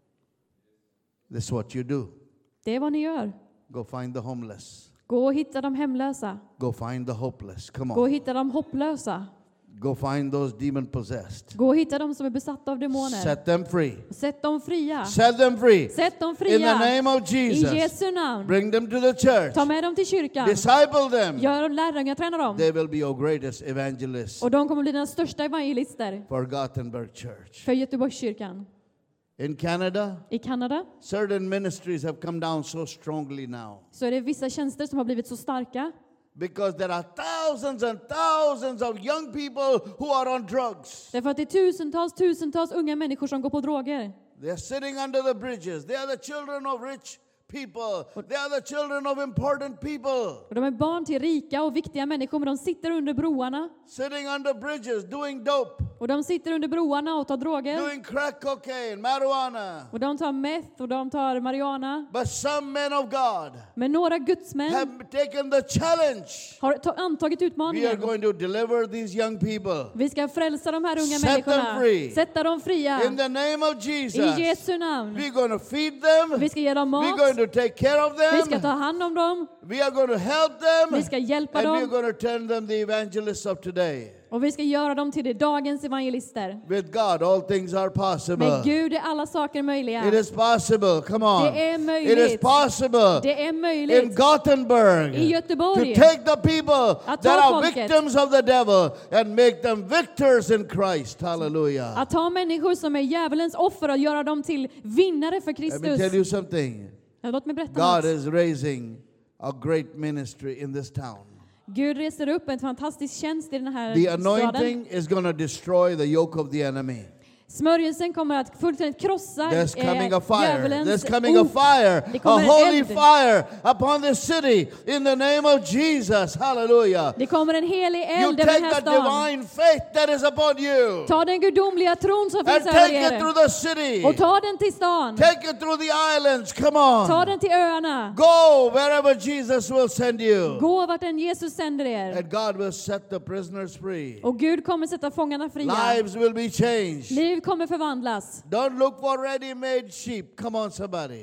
This is what you do. Det är vad ni gör. Go find the homeless. Gå och hitta de hemlösa. Go find the hopeless. Come Gå och on. hitta de hopplösa. Go find those demon-possessed. Gå och hitta de som är besatta av demoner. Set them free. Sätt dem fria. Set them free. Sätt dem In the fria. name of I Jesus. Jesu namn. Bring them to the church. Ta med dem till kyrkan. Disciple them. Gör dem lärjungar, träna dem. They will be your greatest evangelists Och de kommer bli dina största evangelister for Gothenburg Church. för Göteborgskyrkan. In Canada, I Kanada certain ministries have come down so strongly now så är det vissa tjänster som har blivit så starka. because there are thousands and thousands of young people who are on drugs. Därför att det är tusentals, tusentals unga människor som går på droger. They are sitting under the bridges. They are the children of rich people. They are the children of important people. Och de är barn till rika och viktiga människor, men de sitter under broarna. Sitting under bridges, doing dope, Och de sitter under broarna och tar droger. doing crack cocaine, marijuana. Och de tar meth och de tar marijuana. But some men of God Men några gudsmän have taken the challenge. har ta- antagit We are utmaningen. going to deliver these young people. Vi ska frälsa de här unga Set them människorna. free. Sätta dem fria. In the name of I Jesus. Jesu namn. We're going to feed them. Vi ska ge dem We're mat. going to take care of Vi ska ta them. hand om dem. We are going to help them. Vi ska hjälpa And we're dem. going to turn them the evangelists of today. Och vi ska göra dem till det dagens evangelister. With God, all things are possible. Med Gud är alla saker möjliga. It is possible. Come on. Det är It is möjligt. possible Det är in möjligt Gothenburg i to Göteborg take the people Att that ta are folket. victims of the devil and make them victors in Christ. Hallelujah. att ta människor som är djävulens offer och göra dem till vinnare för Let me tell Kristus. you something. Ja, låt mig berätta God något. is raising a great ministry in this town. Gud reser upp en fantastisk tjänst i den här The staden. anointing is going to destroy the yoke of the enemy. Smörjelsen kommer att fullständigt krossa There's coming a eh, fire. djävulens There's coming a ok. fire, Det a kommer en holy eld. fire upon this city in the name of Jesus. Hallelujah. Det kommer en helig You eld över den take här the stan. divine faith that is upon you Ta den gudomliga tron som and finns över take it through er the city. och ta den till stan. Take it through the islands. Come Ta on. den till öarna. Go wherever Jesus will send you. Gå vart än Jesus sänder er. And God will set the prisoners free. Och Gud kommer sätta fångarna fria. Lives will be changed. Liv kommer förvandlas. Don't look for ready-made sheep. Come on, somebody.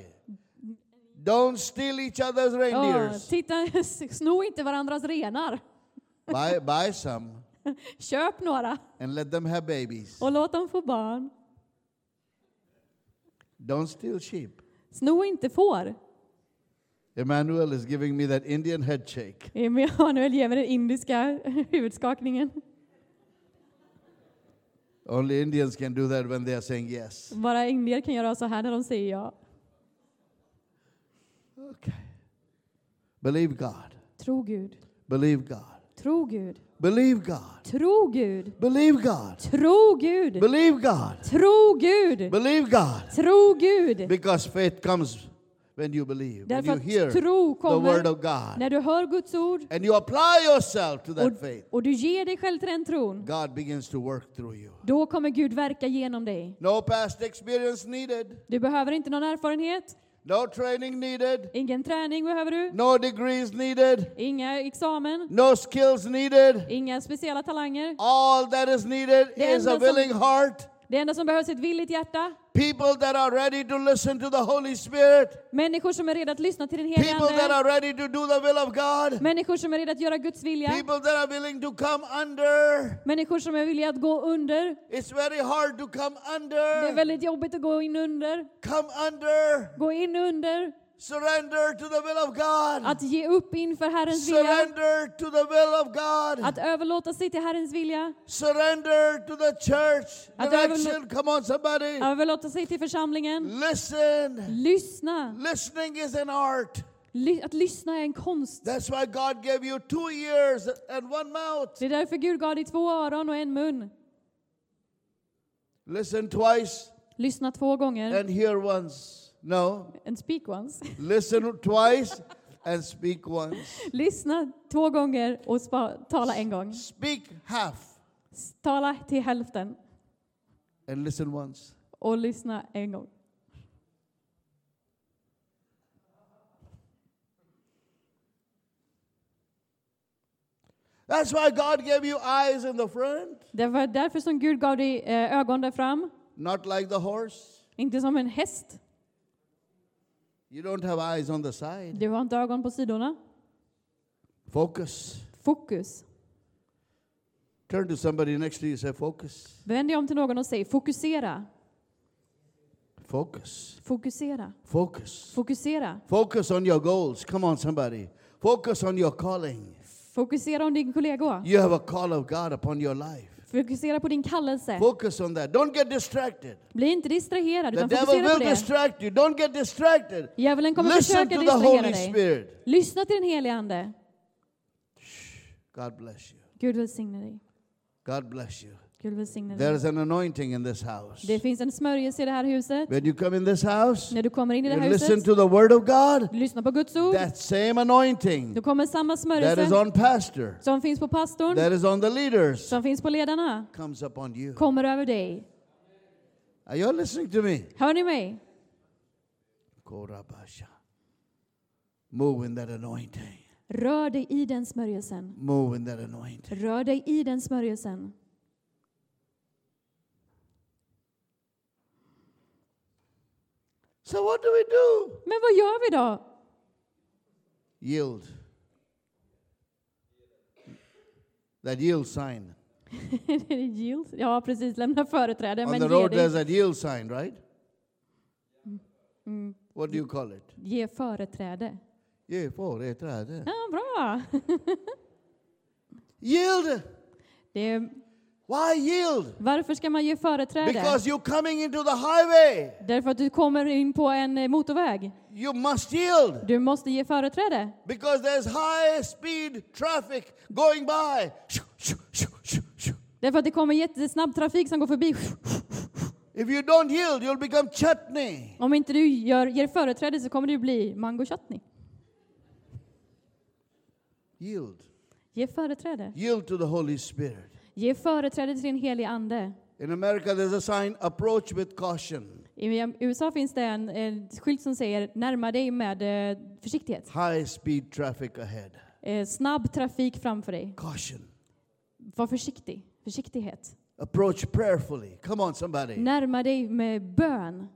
Don't steal each other's Åh, reindeers. titta, sno inte varandras renar. buy, buy some. Köp några and let them have babies. och låt dem få barn. Don't steal sheep. Sno inte får. Emmanuel is giving me that Indian head shake. Emanuel ger mig den indiska huvudskakningen. Only Indians can do that when they are saying yes. Bara indier kan göra så här när de säger ja. Okay. Believe God. Tro Gud. Believe God. Tro Gud. Believe God. Tro Gud. Believe God. Tro Gud. Believe God. Tro Gud. Believe God. Tro Gud. Because faith comes when you believe. When Därför you hear att tro the word kommer of God. när du hör Guds ord And you apply yourself to that och, faith. och du ger dig själv till den tron. God begins to work through you. Då kommer Gud verka genom dig. No past experience needed. Du behöver inte någon erfarenhet. No training needed. Ingen träning behöver du. No degrees needed. Inga examen. No skills needed. Inga speciella talanger. All that is needed Det is a enda som- willing heart. Det enda som behövs är ett villigt hjärta. People that are ready to listen to the Holy Spirit. Människor som är redo att lyssna till den helige People that Ande. are ready to do the will of God. Människor som är redo att göra Guds vilja. People that are willing to come under. Människor som är villiga att gå under. It's very hard to come Det är under. väldigt jobbigt att gå in under. Come under. Gå in under. Surrender to the will of God. Att ge upp inför Herrens vilja. Surrender to the will of God. Att överlåta sig till Herrens vilja. Surrender to the church. Att Direction. Come on, somebody. Överlåta sig till församlingen. Listen. Lyssna. Listening is an art. Ly- att lyssna är en konst. That's why God gave you two ears and one mouth. Det är därför Gud gav dig två öron och en mun. Listen twice Lyssna två gånger. and hear once. No. And speak once. Listen twice and speak once. Lyssna två gånger och spa- tala en gång. Speak half Tala till hälften and listen once. och lyssna en gång. That's why God gave you eyes in the front, Det var därför som Gud gav dig eh, ögon där fram. not like the horse. Inte som en häst. You don't have eyes on the side. Du har inte ögon på sidorna. Focus. Fokus. Turn to somebody next to you and say focus. Vänd dig om till någon och säg fokusera. Focus. Fokusera. Focus. Fokusera. Focus on your goals. Come on, somebody. Focus on your calling. Fokusera om din kollega. You have a call of God upon your life. Fokusera på din kallelse. Focus on that. Don't get distracted. Bli inte distraherad, The utan devil fokusera på will det. distract you. Don't get distracted. Djävulen kommer Listen försöka to the distrahera Holy dig. Spirit. Lyssna till den helige Ande. God bless you. Gud välsigne dig. God bless you. Gud välsigne There dig. is an anointing in this house. Det finns en smörjelse i det här huset. When you come in this house, När du kommer in i det you här listen huset, to the word of God. du lyssnar på Guds ord. That same anointing Då kommer samma that is smörjelse on pastor, som finns på pastorn, that is on the leaders, som finns på ledarna, comes upon you. kommer över dig. Are you listening to me? Hör ni mig? Korabasha. Move in that anointing. Rör dig i den smörjelsen. Move in that anointing. Rör dig i den smörjelsen. So what do we do? Men vad gör vi då? Yield. That yield sign. Yield? Ja, precis. Lämna företräde, On men the ge road dig. there's a yield sign, right? Mm. What do you call it? Ge företräde. Yeah, for it, right. Ja, bra. Yield. Det är, Why yield? varför ska man ge företräde? Because you're coming into the highway. Därför att du kommer in på en eh, motorväg. You must yield. Du måste ge företräde. Because there's high speed traffic going by. Därför att det kommer jättesnabb trafik som går förbi. If you don't yield, you'll become chutney. Om inte du gör, ger företräde så kommer du bli mango chutney. Yield. Ge företräde. Yield to the Holy Spirit. Ge företräde till din helige Ande. In America, there's a sign, approach with caution. I U S A finns det en, en skylt som säger närma dig med eh, försiktighet. High speed traffic ahead. Eh, snabb trafik framför dig. Caution. Var försiktig. Försiktighet. Approach prayerfully. Come on, somebody. Närma dig med bön.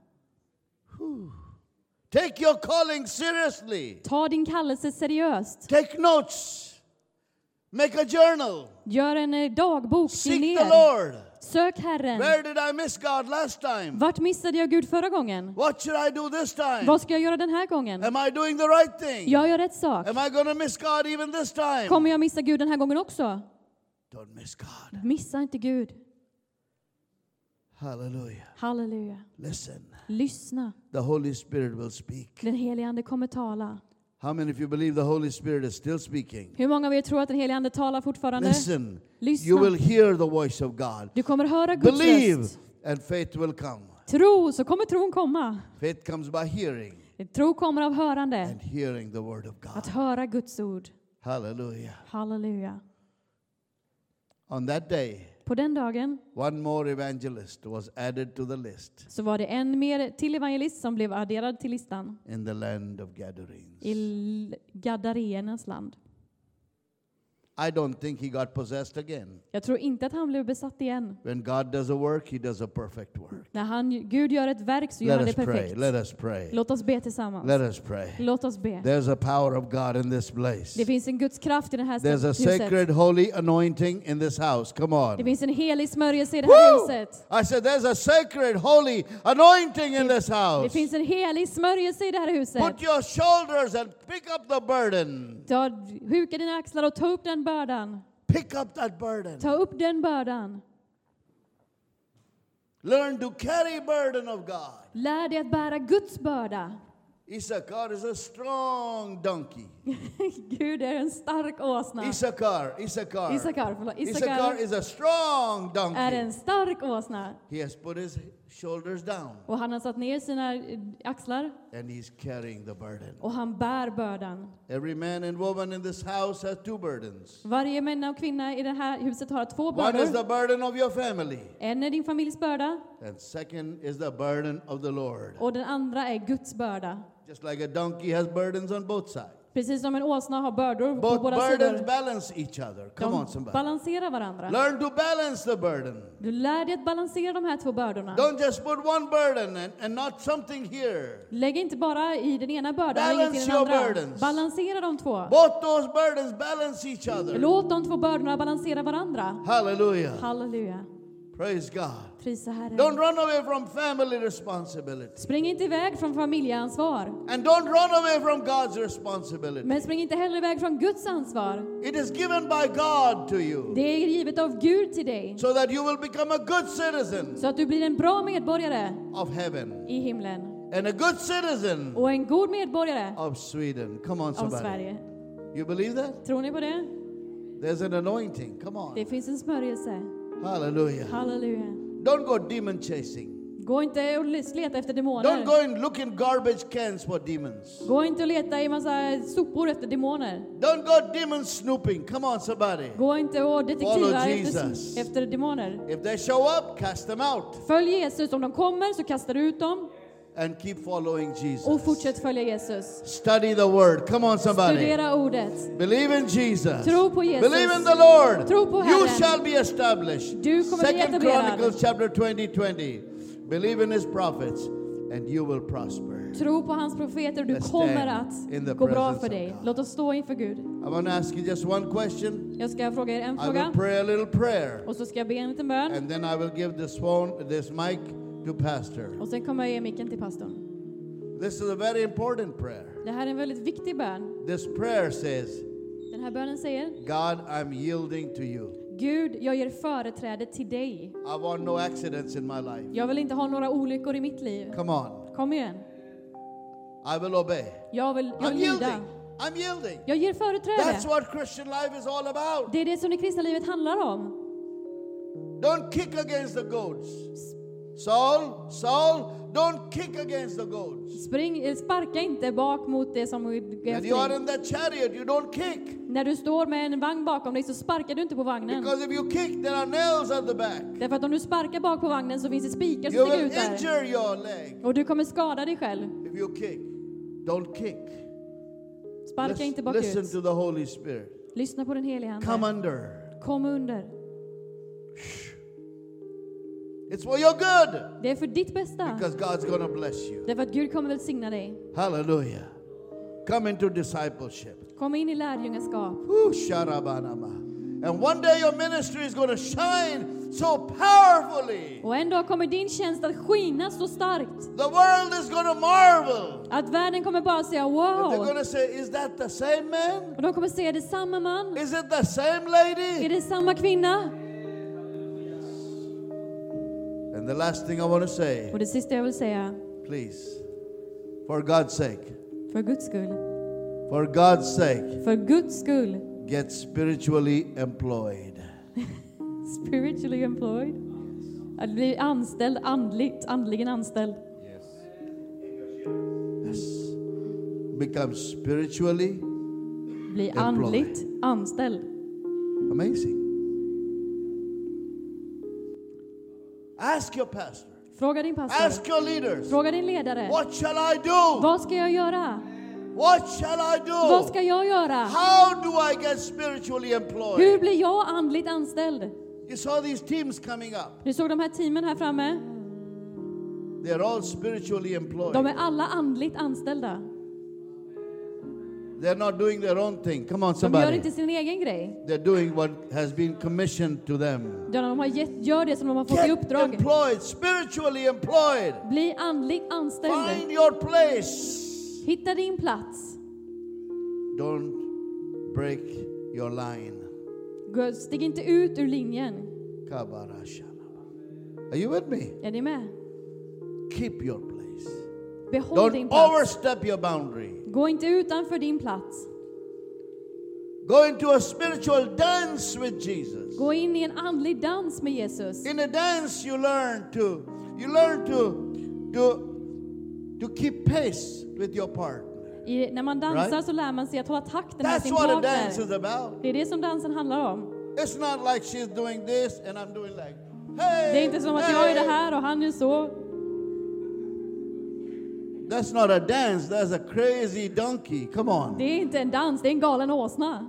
Take your calling seriously. Ta din kallelse seriöst. Take notes. Make a journal. Gör en eh, dagbok, skriv Seek the ner. Lord. Sök Herren. Where did I miss God last time? Vart missade jag Gud förra gången? What should I do this time? Vad ska jag göra den här gången? Am I doing the right thing? Jag gör rätt sak. Am I going to miss God even this time? Kommer jag missa Gud den här gången också? Don't miss God. Missa inte Gud. Hallelujah. Halleluja. Listen. Lyssna. The Holy Spirit will speak. Den helige Ande kommer tala. How many of you believe the Holy Spirit is still speaking? Hur många av er tror att den helige Ande talar fortfarande? Listen. Lyssna. You will hear the voice of God. Du kommer höra Guds Believe röst. and faith will come. Tro, så kommer tron komma. Faith comes by hearing Tro kommer av hörande. and hearing the word of Att God. höra Guds ord. Hallelujah. Halleluja. On that day, På den dagen one more evangelist was added to the list så var det en mer till evangelist som blev adderad till listan. in the land of Gadarenes. I L- Gadarenernas land. I don't think he got possessed again. Jag tror inte att han blev besatt igen. When God does a work, he does a perfect work. När han, Gud gör ett verk så gör han Let det us pray. perfekt. Let us pray. Låt oss be tillsammans. Let us pray. Låt oss be. There's a power of God in this place. Det finns en Guds kraft i det här There's a huset. sacred, holy anointing in this house. Come Det on. finns en helig smörjelse i det här Woo! huset. I said there's a sacred, holy anointing in this Det house. finns en helig smörjelse i det här huset. Put your shoulders and pick up the burden. Ta, huka dina axlar och ta upp den bördan. Pick up that burden. Ta upp den bördan. Learn to carry burden of God. Lär dig att bära Guds börda. Issachar is a strong donkey. Gud är en stark åsna. Issachar, Issachar. Issachar, förlåt. Issachar Issachar is a strong är donkey. en stark åsna. He has put his shoulders down Och han har satt ner sina eh, axlar and he's carrying the burden. och han bär bördan. Every man and woman in this house has two burdens. Varje man och kvinna i det här huset har två One is the bördor. burden of your family, En är din familjs börda and second is the burden of the Lord. och den andra är Guds börda. Just like a donkey has burdens on both sides. Precis som en åsna har bördor på Both båda burdens sidor. balance each other. Come on, De somebody. balanserar varandra. Learn to balance the burden. Du lär dig att balansera de här två bördorna. Don't just put one burden and, and not something here. Lägg inte bara i den ena bördan och Balance inget i den your andra. burdens. Balansera de två. Both those burdens balance each other. Låt de två bördorna balansera varandra. Hallelujah. Halleluja. Praise God. Prisa Herren. Don't run away from family responsibility. Spring inte iväg från familjeansvar. And don't run away from God's responsibility. Men spring inte heller iväg från Guds ansvar. It is given by God to you Det är givet av Gud till dig. so that you will become a good citizen Så att du blir en bra medborgare of heaven i himlen. and a good citizen Och en god medborgare of Sweden. Come on, av somebody. Sverige. You believe that? Tror ni på det? There's an anointing. Come on. Det finns en smörjelse. Hallelujah. Halleluja. Don't go demon chasing. Gå inte och leta efter Don't demoner. go and look in garbage cans for demons. Gå inte och leta i massa sopor efter demoner. Don't go demon snooping. Come on, somebody. Gå inte och detektiva Follow efter, Jesus. efter demoner. If they show up, cast them out Följ Jesus. Om de kommer så kastar du ut dem. and keep following Och Jesus. fortsätt följa Jesus. Study the word. Come on, somebody. Studera ordet. Believe in Jesus. Tro på Jesus. Believe in the Lord. Tro på You Herren. shall be established. Du kommer bli Second etablerad. Chronicles chapter twenty twenty. Believe in his prophets and you will prosper. Tro på hans profeter och du Let's stand kommer in the att gå bra presence för of dig. God. Låt oss stå inför Gud. I want to ask you just one question. Jag ska fråga er en I will fråga. pray a little prayer Och så ska jag be en liten bön. and then I will give this phone, this mic to pastor. Och sen kommer jag ge micken till pastorn. This is a very important prayer. Det här är en väldigt viktig bön. This prayer says, Den här bönen säger: God, I'm yielding to you. Gud, jag ger företräde till dig. I want no accidents in my life. Jag vill inte ha några olyckor i mitt liv. Come on. Kom igen. I will obey. Jag vill, jag I'm vill lyda. yielding. I'm yielding. Jag ger That's företräde. what Christian life is all about. Det är det som det kristna livet handlar om. Don't kick against the goats. Saul, Saul, don't kick against the goats. Spring, sparka inte bak mot det som är When you are in that chariot, you don't kick. När du står med en vagn bakom dig så sparkar du inte på vagnen. Because if you kick, there are nails at the back. Därför att om du sparkar bak på vagnen så finns det spikar You som sticker will ut där. injure your leg. Och du kommer skada dig själv. If you kick, don't kick. Sparka inte bakut. Listen to the Holy Spirit. Lyssna på den helige Come Ande. under. Kom under. It's for your good. Det är för ditt bästa. Because God's going to bless you. Därför att Gud kommer välsigna dig. Hallelujah. Come into discipleship. Kom in i lärjungaskap. Ooh, sharabanama. And one day your ministry is going to shine so powerfully. Och en dag kommer din tjänst att skina så starkt The world is going to marvel. att världen kommer bara säga And they're wow. going to say, is that the same man? Och de kommer säga, är det samma man? Is it the same Är lady? det samma kvinna? And the last thing I want to say, Och det sista jag vill säga, please, for God's sake, för Guds skull, for God's sake, för Guds skull, get spiritually employed. spiritually employed, att bli anställd, andligt, andligen anställd. Yes. Become spiritually Bli andligt anställd. amazing. Ask your pastor. Fråga din pastor. Ask your leaders. Fråga din ledare. What shall I do? Vad ska jag göra? What shall I do? Vad ska jag göra? How do I get spiritually employed? Hur blir jag andligt anställd? You saw these teams coming up. Du såg de här teamen här framme. They're all spiritually employed. De är alla andligt anställda. They're not doing their own thing. Come on, De gör somebody. inte sin egen grej. They're doing what has been commissioned to them. Ja, de har gett, gör det som de har fått i Get uppdrag. employed, spiritually employed. Bli andligt anställd. Find your place. Hitta din plats. Don't break your line. Gå- Stig inte ut ur linjen. Kabarashana. Are you with me? Är ni med? Keep your place. Behåll din Don't plats. overstep your boundary. Gå inte utanför din plats. Go into a spiritual dance with Jesus. Gå in i en andlig dans med Jesus. In a dance you learn to you learn to to to keep pace with your partner. I, när man dansar Right? så lär man sig att hålla takten med That's sin what a dance is partner. about. Det är det som dansen handlar om. It's not like she's doing this and I'm doing like, hey. Det är inte som att hey. jag är det här och han är så. That's not a dance, that's a crazy donkey. Come on. Det är inte en dans, det är en galen åsna.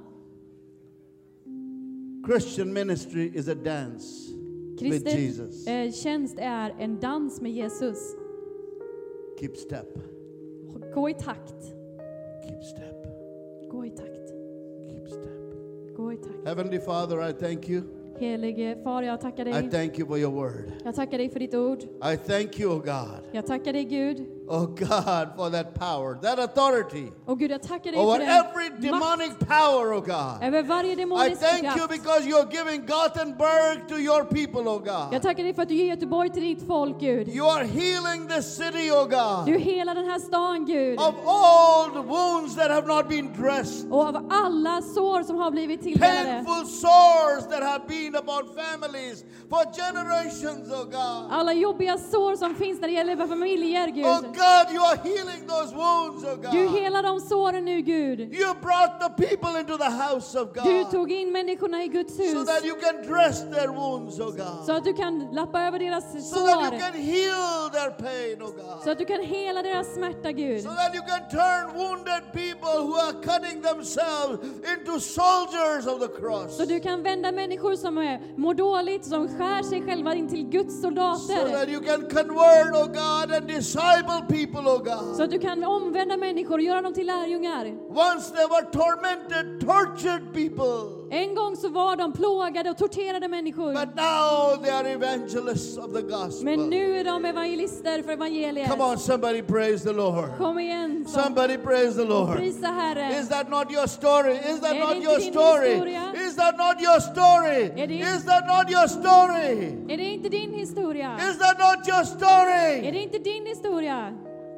Christian ministry is a dance with Kristet Jesus. eh, tjänst är en dans med Jesus. Keep step. Gå i takt. Keep step. Gå i takt. Keep step. Gå i takt. Heavenly Father, I thank you. Helige Far, jag tackar I dig. thank you for your word. Jag tackar dig för ditt ord. I thank you, oh God. Jag tackar dig Gud. Oh God, for that power, that authority Och Gud, jag tackar dig over för every den demonic makt power, oh God. över varje I demonisk thank you kraft. because you're giving Gothenburg to your people, oh Jag God. tackar dig för att du ger Göteborg till ditt folk, Gud. You are healing the city, oh Du God, helar den här stan, Gud. of all the wounds that have not been dressed, Och av alla sår som har blivit tilldelade. painful sores that have been upon families for generations, oh God. Alla jobbiga sår som finns när det gäller familjer, Oh Gud. God, you are healing those wounds, oh Du God. helar de såren nu, Gud. You brought the people into the house of Du God tog in människorna i Guds so hus. that you can dress their wounds, oh God. Så att du kan lappa över deras So that you sår. can heal their pain, oh God. Så att du kan hela deras smärta, Gud. So that you can turn wounded people who are cutting themselves into soldiers of the cross. Så du kan vända människor som är, mår dåligt, som skär sig själva in till Guds So soldater. that you can convert, oh God, and disciple people, oh God. Så att du kan omvända människor och göra dem till lärjungar. Once they were tormented, tortured people. En gång så var de plågade och torterade människor. But now they are evangelists of the gospel. Men nu är de evangelister för evangeliet. Come on, somebody praise the Lord. Kom igen, så. Somebody praise the Lord. Prisa Herren. Is that not your story? Is that Är det not inte your din story? historia? Is that not your story? Är det- Is that not your story? Är det inte din historia? Is that not your Är story? det inte din historia?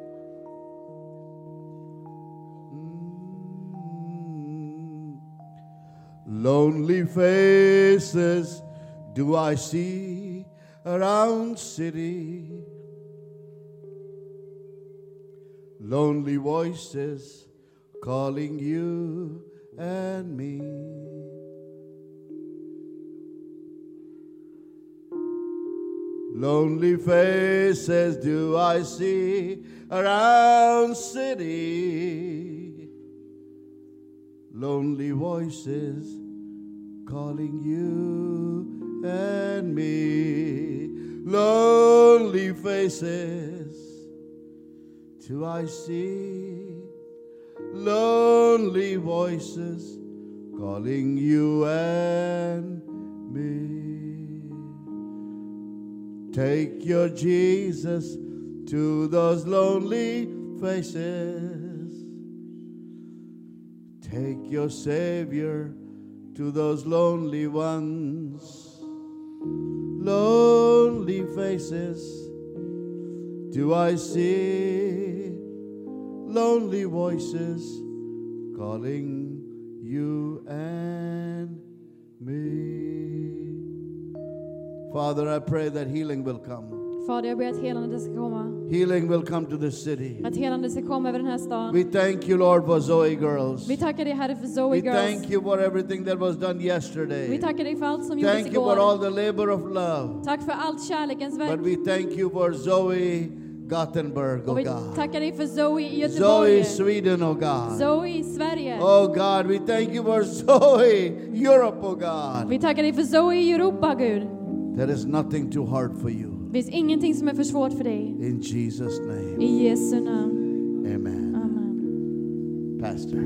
Lonely faces do I see around city. Lonely voices calling you and me. Lonely faces do I see around city. Lonely voices calling you and me. Lonely faces do I see. Lonely voices calling you and me. Take your Jesus to those lonely faces. Take your Savior to those lonely ones. Lonely faces do I see, lonely voices calling you and me. Father, I pray that healing will come. Fader, jag ber att helande ska komma. Healing will come to this city. Att helande ska komma över den här stan. We thank you, Lord, for Zoe girls. Vi tackar dig, Herre, för Zoe We Girls. thank you for everything that was done Vi yesterday. tackar dig för allt som gjordes Thank you for igår. all the labor of love. Tack för allt kärlekens verk. But we thank you for Zoe Gothenburg, Och oh vi God. tackar dig för Zoe i Zoe Göteborg. Sweden, oh God. Zoe i Sverige. Oh God, we thank you for Zoe Europe, oh God. Vi tackar dig för Zoe i Europa, Gud. There is nothing too hard for you. Det finns ingenting som är för svårt för dig. In Jesus' name, I Jesu namn. amen. Amen. Pastor.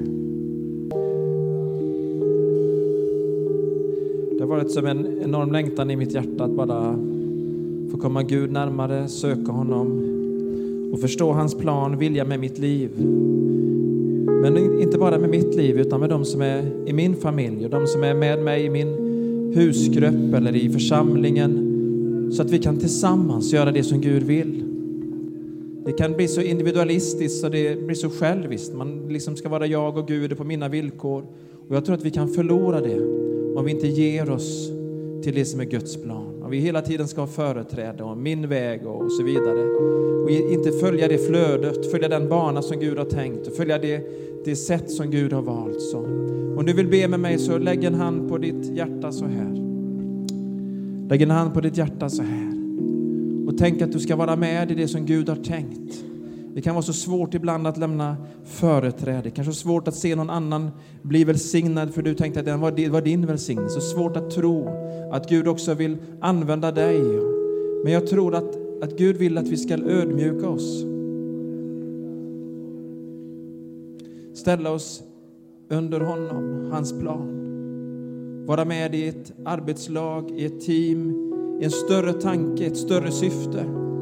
Det har varit som en enorm längtan i mitt hjärta att bara få komma Gud närmare, söka honom och förstå hans plan, vilja med mitt liv. Men inte bara med mitt liv utan med de som är i min familj och de som är med mig i min husgrupp eller i församlingen, så att vi kan tillsammans göra det som Gud vill. Det kan bli så individualistiskt så det blir så själviskt. Man liksom ska vara jag och Gud på mina villkor. Och jag tror att vi kan förlora det om vi inte ger oss till det som är Guds plan. Om vi hela tiden ska ha företräde och min väg och så vidare. Och inte följa det flödet, följa den bana som Gud har tänkt och följa det, det sätt som Gud har valt. Så. Om du vill be med mig så lägg en hand på ditt hjärta så här. Lägg en hand på ditt hjärta så här. Och tänk att du ska vara med i det som Gud har tänkt. Det kan vara så svårt ibland att lämna företräde. Kanske svårt att se någon annan bli välsignad för du tänkte att det var din välsignelse. Så svårt att tro att Gud också vill använda dig. Men jag tror att, att Gud vill att vi ska ödmjuka oss. Ställa oss under honom, hans plan. Vara med i ett arbetslag, i ett team, i en större tanke, ett större syfte.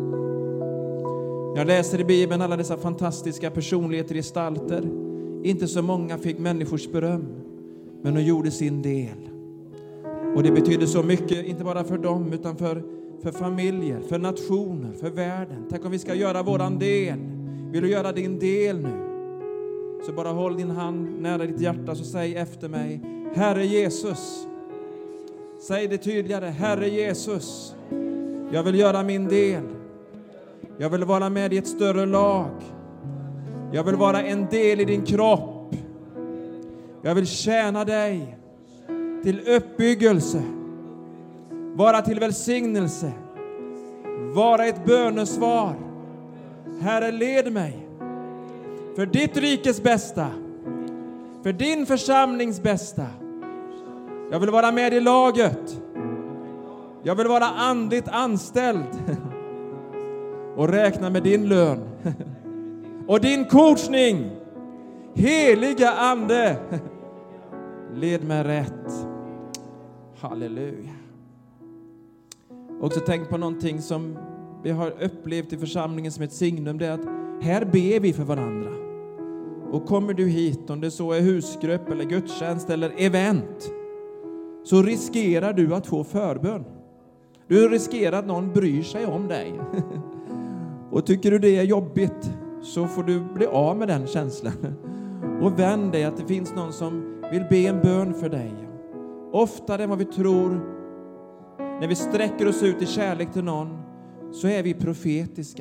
Jag läser i Bibeln alla dessa fantastiska personligheter, gestalter. Inte så många fick människors beröm, men de gjorde sin del. Och det betyder så mycket, inte bara för dem, utan för, för familjer, för nationer, för världen. Tänk om vi ska göra våran del. Vill du göra din del nu? Så bara håll din hand nära ditt hjärta och säg efter mig: Herre Jesus. Säg det tydligare: Herre Jesus, jag vill göra min del. Jag vill vara med i ett större lag. Jag vill vara en del i din kropp. Jag vill tjäna dig till uppbyggelse, vara till välsignelse, vara ett bönesvar. Herre, led mig för ditt rikes bästa, för din församlings bästa. Jag vill vara med i laget. Jag vill vara andligt anställd och räkna med din lön och din coachning. Heliga ande, led mig rätt. Halleluja. Också tänk på någonting som vi har upplevt i församlingen som ett signum. Det är att här ber vi för varandra. Och kommer du hit, om det så är husgrupp eller gudstjänst eller event, så riskerar du att få förbön. Du riskerar att någon bryr sig om dig. Och tycker du det är jobbigt, så får du bli av med den känslan. Och vänd dig att det finns någon som vill be en bön för dig. Oftare än vad vi tror, när vi sträcker oss ut i kärlek till någon, så är vi profetiska.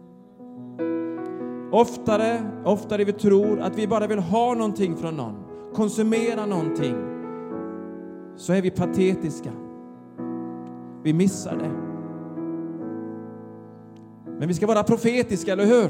Oftare, oftare vi tror att vi bara vill ha någonting från någon, konsumera någonting, så är vi patetiska. Vi missar det. Men vi ska vara profetiska, eller hur?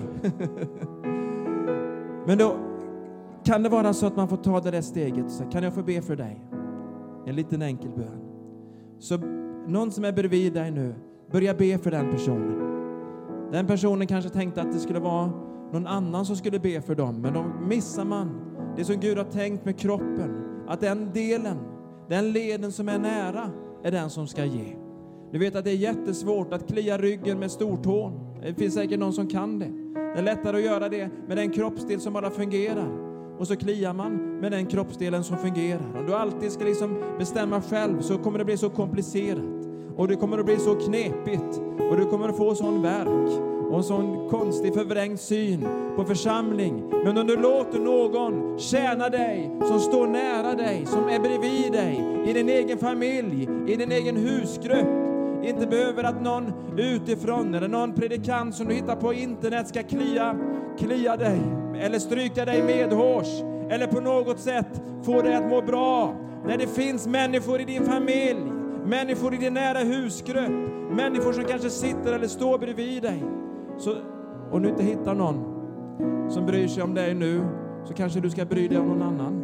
Men då kan det vara så att man får ta det där steget. Så kan jag få be för dig? En liten enkel bön. Så någon som är bredvid dig nu, börja be för den personen. Den personen kanske tänkte att det skulle vara någon annan som skulle be för dem. Men då missar man det som Gud har tänkt med kroppen. att den delen, den leden som är nära, är den som ska ge. Du vet att det är jättesvårt att klia ryggen med stortån. Det finns säkert någon som kan det. Det är lättare att göra det med den kroppsdel som bara fungerar. Och så kliar man med den kroppsdelen som fungerar. Om du alltid ska liksom bestämma själv, så kommer det bli så komplicerat. Och det kommer att bli så knepigt. Och du kommer att få sån verk och en sån konstig förvrängd syn på församling. Men om du låter någon tjäna dig, som står nära dig, som är bredvid dig, i din egen familj, i din egen husgrupp, inte behöver att någon utifrån eller någon predikant som du hittar på internet ska klia, klia dig eller stryka dig medhårs eller på något sätt få dig att må bra. När det finns människor i din familj, människor i din nära husgrupp, människor som kanske sitter eller står bredvid dig, så, om du inte hittar någon som bryr sig om dig nu, så kanske du ska bry dig om någon annan.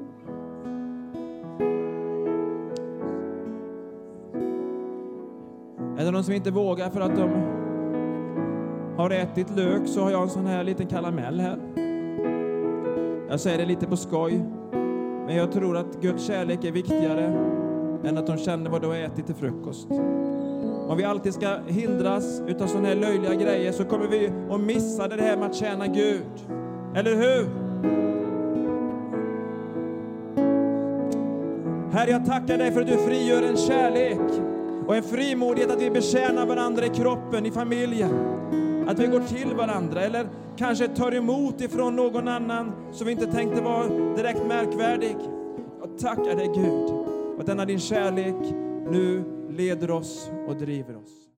Är det någon som inte vågar för att de har ätit lök, så har jag en sån här liten karamell här. Jag säger det lite på skoj, men jag tror att Guds kärlek är viktigare än att de känner vad du har ätit till frukost. Om vi alltid ska hindras utav såna här löjliga grejer, så kommer vi att missa det här med att tjäna Gud. Eller hur? Herre, jag tackar dig för att du frigör en kärlek och en frimodighet att vi betjänar varandra i kroppen, i familjen. Att vi går till varandra eller kanske tar emot ifrån någon annan som vi inte tänkte var direkt märkvärdig. Jag tackar dig, Gud, att denna din kärlek nu leder oss och driver oss.